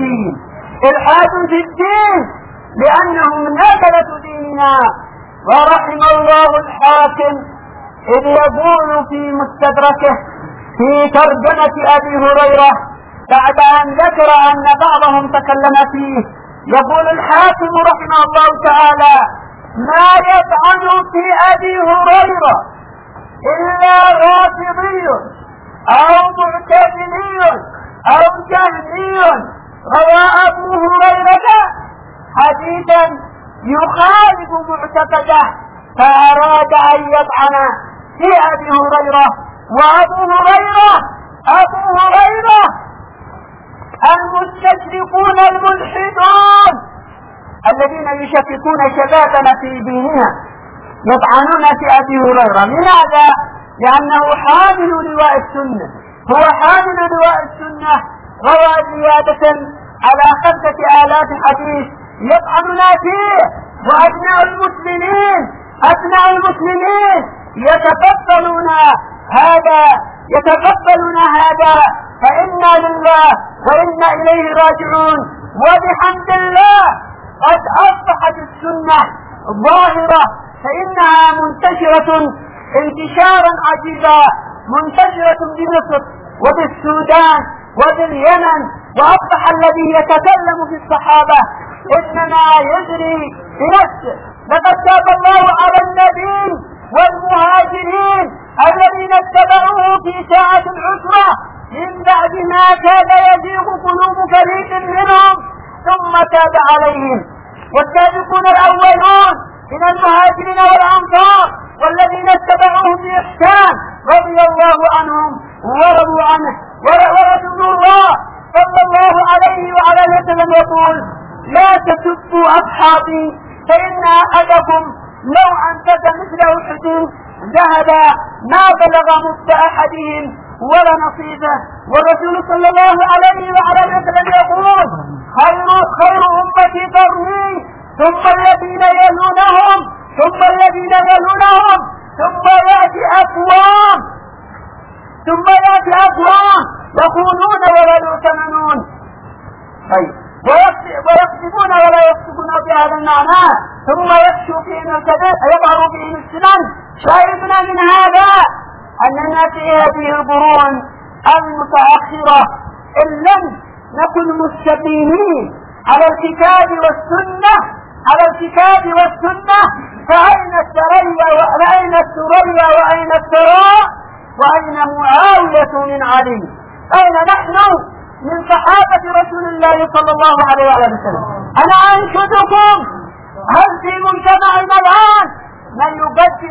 في الدين لأنهم نزلة ديننا. ورحم الله الحاكم إذ يقول في مستدركه في ترجمة أبي هريرة بعد أن ذكر أن بعضهم تكلم فيه، يقول الحاكم رحمه الله تعالى ما يطعن في أبي هريرة إلا رافضي أو معتزلي أو جهمي روى أبو هريرة حديثا يخالف معتقده فأراد أن يطعن في أبي هريرة، وأبو هريرة أبو هريرة المستشرقون الملحدون الذين يشككون شبابنا في ديننا يطعنون في أبي هريرة. لماذا؟ لأنه حامل لواء السنة، هو حامل لواء السنة، روى زيادة على 5000 حديث يطعننا فيه. وأبناء المسلمين يتقبلون هذا فإنا لله وإنا إليه راجعون. وبحمد الله قد أصبحت السنة ظاهرة، فإنها منتشرة انتشارا عجيبا، منتشرة بمصر وبالسودان وباليمن. وأصبح الذي يتكلم في الصحابة إنما يجري بنفسه. لقد تاب الله على النبي والمهاجرين الذين اتبعوه في ساعة العسرة من بعد ما كاد يزيغ قلوب فريق منهم ثم تاب عليهم. والسابقون الأولون من المهاجرين والأنصار والذين اتبعوه بإحسان رضي الله عنهم ورضوا عنه. ورسول الله صلى الله عليه وعلى وسلم يقول: لا تسبوا أصحابي فإن أحدكم لو أنفق مثل أحد ذهب ما بلغ مد أحدهم ولا نصيبه. والرسول صلى الله عليه وعلى وسلم يقول: خير أمتي قرني ثم الذين يلونهم ثم يأتي أقوام يخونون ولا يؤتمنون ويكذبون ولا يكذبون بهذا المعنى ثم يفشو فيهم الكذب يظهر فيهم السنن. شاهدنا من هذا أننا في هذه القرون المتأخرة إن لم نكن مستقيمين على الكتاب والسنة فأين الثريا وأين الثراء وأين معاوية من علي؟ أين نحن من صحابة رسول الله صلى الله عليه وسلم؟ أنا أنشدكم، هل في مجتمعنا الآن من يقدم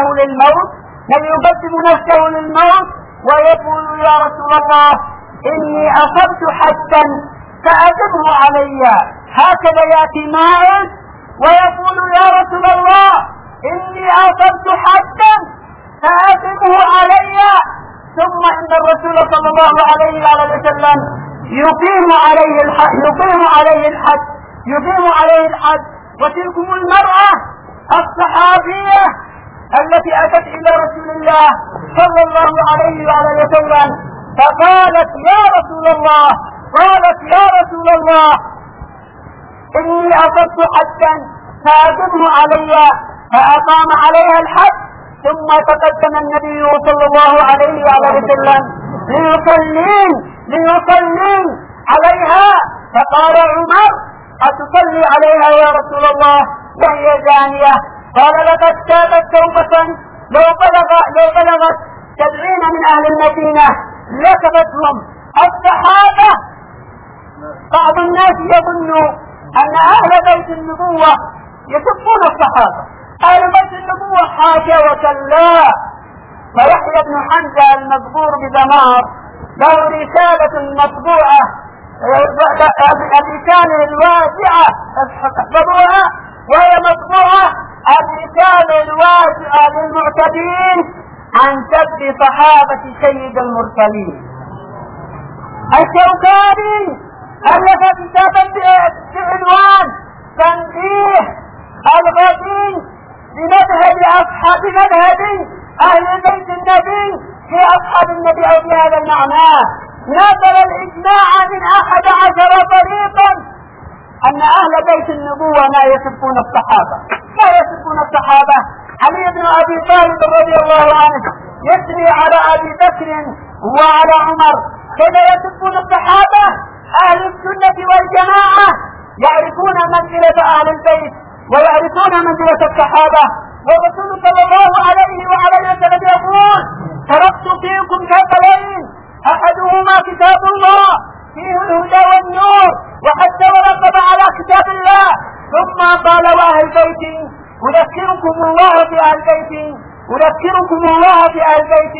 نفسه للموت ويقول: يا رسول الله إني أصبت حدا فأجبه علي؟ هكذا يأتي ماعز ويقول: يا رسول الله إني أصبت حدا فأجبه علي. ثم إن الرسول صلى الله عليه وسلم يقيم عليه الحد. وتلكم المرأة الصحابية التي أتت إلى رسول الله صلى الله عليه وسلم فقالت: يا رسول الله إني أصبت حدا فأجبه علي، فأقام عليها الحد. ثم تقدم النبي صلى الله عليه وسلم ليصلي عليها، فقال عمر: أتصلي عليها يا رسول الله وهي زانية؟ قال: لقد تابت توبة لو بلغت 70 من أهل المدينة لكفتهم. الصحابة بعض الناس يظن أن أهل بيت النبوة يسبون الصحابة. أهل بيت النبوة حاشا وكلا. فيحيى بن حمزة المذكور بدمار له رسالة مطبوعة، الرسالة الواسعة احفظوها وهي مطبوعة، الرسالة الواسعة للمعتدين عن سب صحابة سيد المرسلين. الشوكاني ألف كتابا بعنوان تنبيه الغدي بمذهب أهل بيت النبي في أصحاب النبي أو بهذا المعنى. نقل الإجماع من 11 طريقا أن أهل بيت النبوة لا يسبون الصحابة. علي بن أبي طالب رضي الله عنه يثني على أبي بكر وعلى عمر، كذا يسبون الصحابة. أهل السنة والجماعة يعرفون منزلة أهل البيت ويعرفون منزلة الصحابة. والرسول صلى الله عليه وسلم يقول: تركت فيكم ثقلين أحدهما كتاب الله فيه الهدى والنور وحتى ورقب على كتاب الله. ثم قال: وأهل بيتي أذكركم الله في أهل بيتي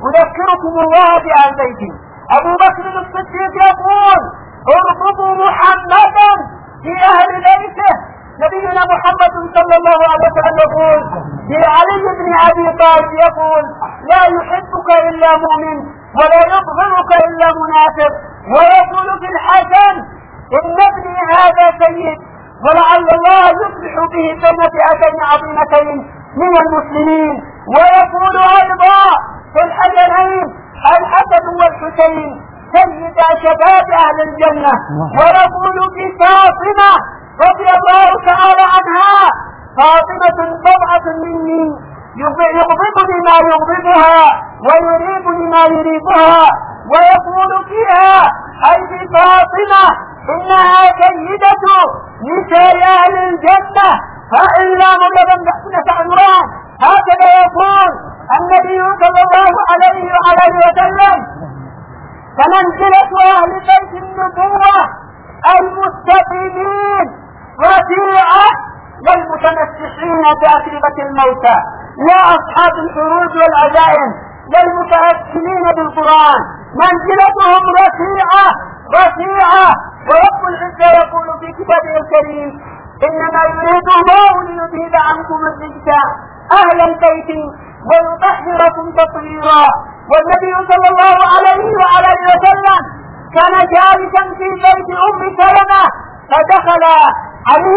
أذكركم الله بأهل بيتي. أبو بكر الصديق يقول ارفضوا محمدا في أهل بيته. نبينا محمد صلى الله عليه وسلم يقول في علي بن أبي طالب يقول لا يحبك إلا مؤمن ولا يبغضك إلا منافق. ويقول في الحسن إن ابني هذا سيد ولعل الله يصلح به بين فئتين عظيمتين من المسلمين. ويقول أيضا في الحسنين الحسن والحسين سيدا شباب أهل الجنة. ويقول في فاطمة رضي الله تعالى عنها فاطمة بضعة مني يغضبني ما يغضبها ويريبني ما يريبها. ويقول فيها أي في فاطمة إنها سيدة نساء أهل الجنة فإلا مجبا نحن عمران. هكذا يقول النبي صلى الله عليه وسلم. فمنزلة أهل بيت النبوة المستقيمين رفيعة والمتمسحين بأتربة الموتى لا أصحاب الحروج والعزائم والمتأكلين بالقرآن. منزلتهم رفيعة. ورب العزة يقول في كتابه الكريم إنما يريد الله ليذهب عنكم الرجس أهل البيت ويطهركم تطهيرا. والنبي صلى الله عليه وسلم كان جالسا في بيت أم سلمة فدخل علي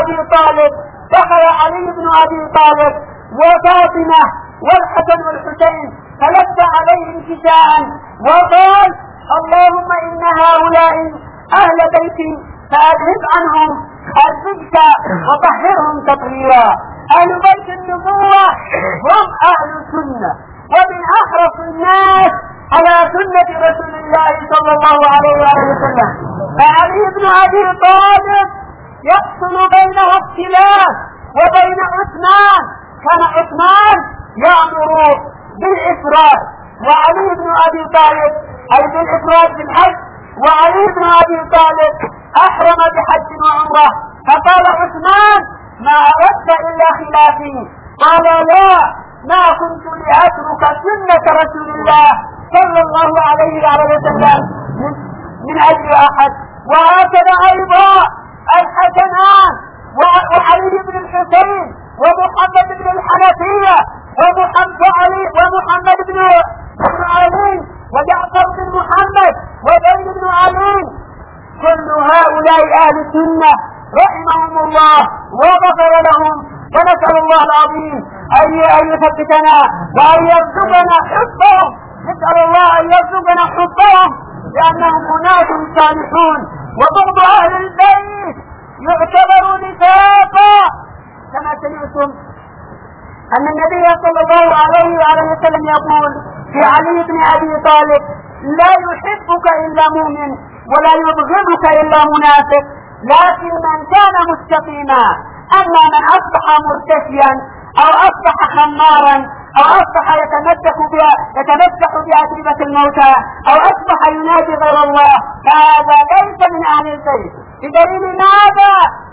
بن أبي طالب وفاطمة والحسن والحسين فلف عليهم كساء وقال اللهم إن هؤلاء أهل بيتي فأذهب عنهم الرجس وطهرهم تطهيرا. أهل بيت النبوة هم أهل السنة ومن أحرص الناس على سنة رسول الله صلى الله عليه وسلم. فعلي بن أبي طالب يحصل بينه اختلاف وبين عثمان. كان عثمان يأمر بالإفراد وعلي بن أبي طالب أي بالإفراد بالحج. وعلي بن أبي طالب أحرم بحج وعمرة فقال عثمان ما أردت إلا خلافي. قال لا ما كنت لأترك سنة رسول الله صلى الله عليه وسلم من أجل أحد. وهكذا أيضا الحسنان وعلي بن الحسين ومحمد بن الحنفية ومحمد بن علي وجعفر بن محمد وزيد بن علي كل هؤلاء أهل السنة رحمهم الله وغفر لهم. ونسأل الله العظيم أن يثبتنا وأن يرزقنا حبهم. نسأل الله أن يرزقنا حبهم لأنهم أناس صالحون. وبعض أهل البيت يعتبر نفاقا كما سمعتم أن النبي صلى الله عليه وسلم يقول في علي بن أبي طالب لا يحبك إلا مؤمن ولا يبغضك إلا منافق لكن من كان مستقيما. أما من أصبح مرتشيا أو أصبح خمارا أو أصبح يتمسح بأتربة الموتى أو أصبح ينادي غير الله فهذا ليس من أهل البيت. بدليل ماذا؟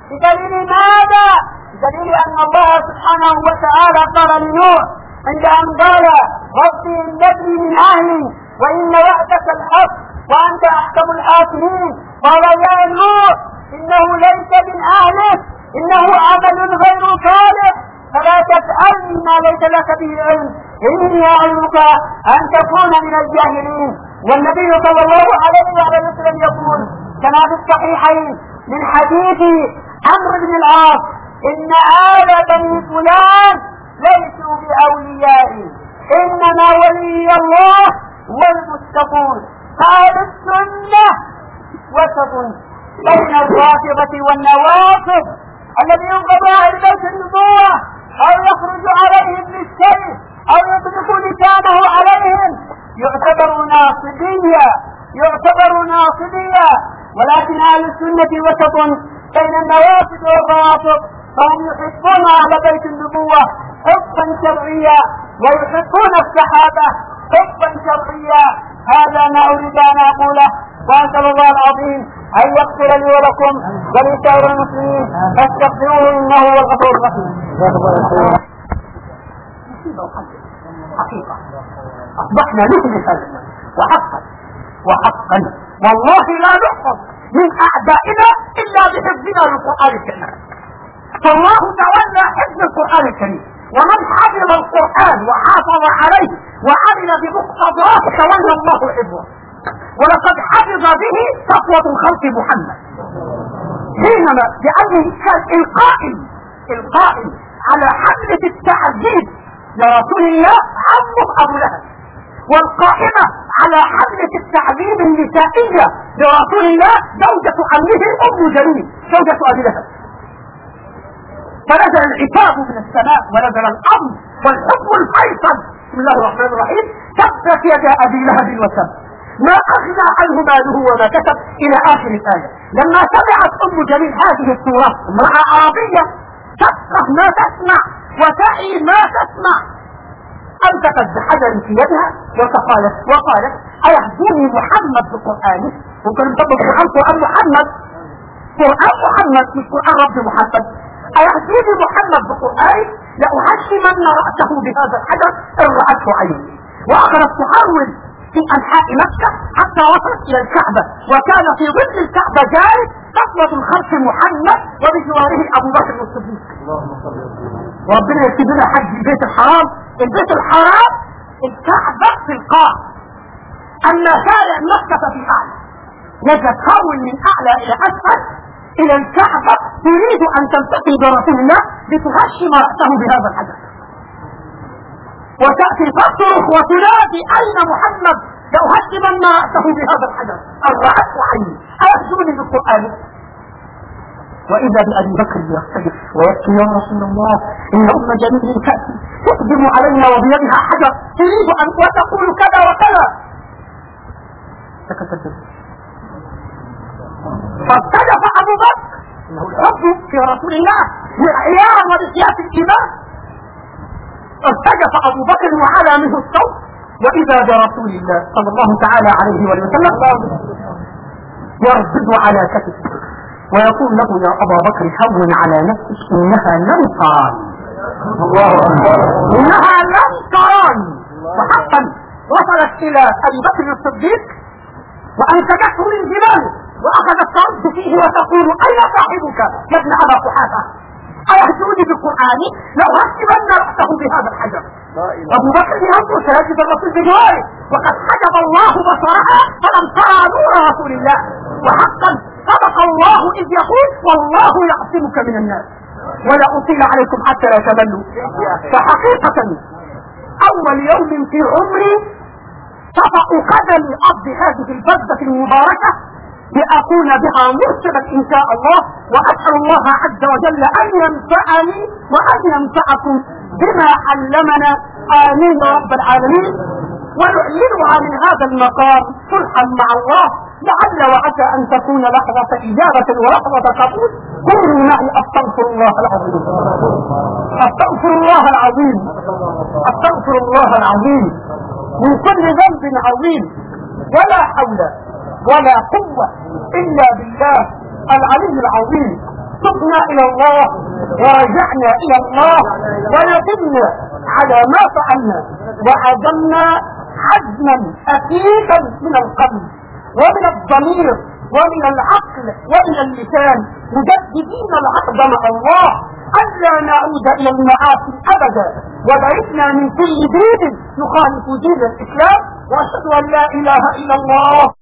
بدليل أن الله سبحانه وتعالى قال لنوح عند أن قال ربي إن ابني من أهلي وإن وعدك الحق وأنت أحكم الحاكمين. قال يا نوح إنه ليس من أهلك إنه عمل غير صالح فلا تسألني ما ليس لك به علم إني أعلمك أن تكون من الجاهلين. والنبي صلى الله عليه وسلم يقول كما في الصحيحين من حديث عمرو بن العاص إن آل بني فلان ليسوا بأوليائي إنما ولي الله والمتقون. أهل السنة وسط بين الرافضة والنواصب الذي ينقض أهل بيت النبوة أو يخرج عليهم بالسيف أو يطلق لسانه عليهم يعتبر ناصبية. ولكن أهل السنة وسط بين النواصب والروافض فهم يحبون أهل بيت النبوة حبا شرعيا ويحبون الصحابة حبا شرعيا. هذا ما أريد أن أقوله وأسأل الله العظيم أن يغفر لي ولكم ولسائر المسلمين فاستغفروه إنه هو الغفور الرحيم. حقيقة أصبحنا نهمل هذا. وحقا والله لا نحفظ من أعدائنا إلا بحفظنا للقرآن الكريم. فالله تولى حفظ القرآن الكريم، ومن حفظ القرآن وحافظ عليه وعمل بمقتضاه تولى الله حفظه. ولقد حفظ به صفوة الخلق محمد حينما لأنه كان القائم على حملة التعذيب لرسول الله عمه أبو لهب، والقائمة على حملة التعذيب النسائية لرسول الله زوجة عمه أم جميل زوجة أبي لهب. فنزل العتاب من السماء ونزل الأمر والحكم الفيصل. بسم الله الرحمن الرحيم. تبت يدا أبي لهب وتب ما أغنى عنه ماله وما كسب إلى آخر الآية. لما سمعت أم جميل هذه السورة، امرأة عربية تفقه ما تسمع وتعي ما تسمع، أمسكت بحجر في يدها وقالت أيهدوني محمد بقرآنه؟ ممكن نطبق قرآن محمد، قرآن محمد مش قرآن رب محمد. أيهدوني محمد بقرآنه لأهشمن رأسه بهذا الحجر إن رأته عيني. وأخذت تحاول في أنحاء مكة حتى وصلت إلى الكعبة، وكان في ظل الكعبة جالس صفوة الخلق محمد وبجواره أبو بكر الصديق. وربنا يكتب لنا حج البيت الحرام. البيت الحرام الكعبة في القاع، أما شارع مكة في أعلى، يتكون من أعلى إلى أسفل إلى الكعبة. تريد أن تلتقي برسول الله لتهشم رأسه بهذا الحجر، وتأتي تصرخ وتنادي أين محمد؟ لأهشمن رأسه بهذا الحجر أن رأت عيني. أيهدوني بالقرآن؟ وإذا بأبي بكر يختلف ويبكي يا رسول الله إن أم جميل تأتي تقدم علينا وبيدها حجر تريد أن وتقول كذا وكذا. سكت الجميل. فاستجف أبو بكر إنه الحب في رسول الله معيار وبسياس الإيمان. استجف أبو بكر وعلى منه الصوت، وإذا برسول الله صلى الله تعالى عليه وسلم يربض على كتفه ويقول له يا أبا بكر هون على نفسك إنها لم تراني. إنها لم تراني. وحقا وصلت إلى أبي بكر الصديق وأمسكته من جباله وأخذت ترد فيه وتقول أين صاحبك يا ابن أبا قحافة؟ أيهدوني بالقرآن لأهشمن رأسه بهذا الحجر. أبو بكر ينظر سيجد الرسول بجواره وقد حجب الله بصرها فلم ترى نور رسول الله. وحقا صدق الله إذ يقول والله يعصمك من الناس ولا أطيل عليكم حتى لا تملوا. فحقيقة أول يوم في عمري تطأ قدمي أرض هذه البلدة المباركة لأكون بها مرشدا إن شاء الله، وأسأل الله عز وجل أن ينفعني وأن ينفعكم بما علمنا. آمين يا رب العالمين. ونعلنها من هذا المقام صلحا مع الله، لعل وعسى أن تكون لحظة إجابة ولحظة قبول. قولوا معي أستغفر الله العظيم، أستغفر الله العظيم، أستغفر الله العظيم من كل ذنب عظيم، ولا حول ولا قوة إلا بالله العلي العظيم. تبنا إلى الله ورجعنا إلى الله وندمنا على ما فعلنا وعزمنا عزما أكيدا من القلب ومن الضمير ومن العقل ومن اللسان، مجددين العقد مع الله ألا نعود إلى المعاصي أبدا، وبعدنا من كل دين يخالف دين الإسلام. وأشهد أن لا إله إلا الله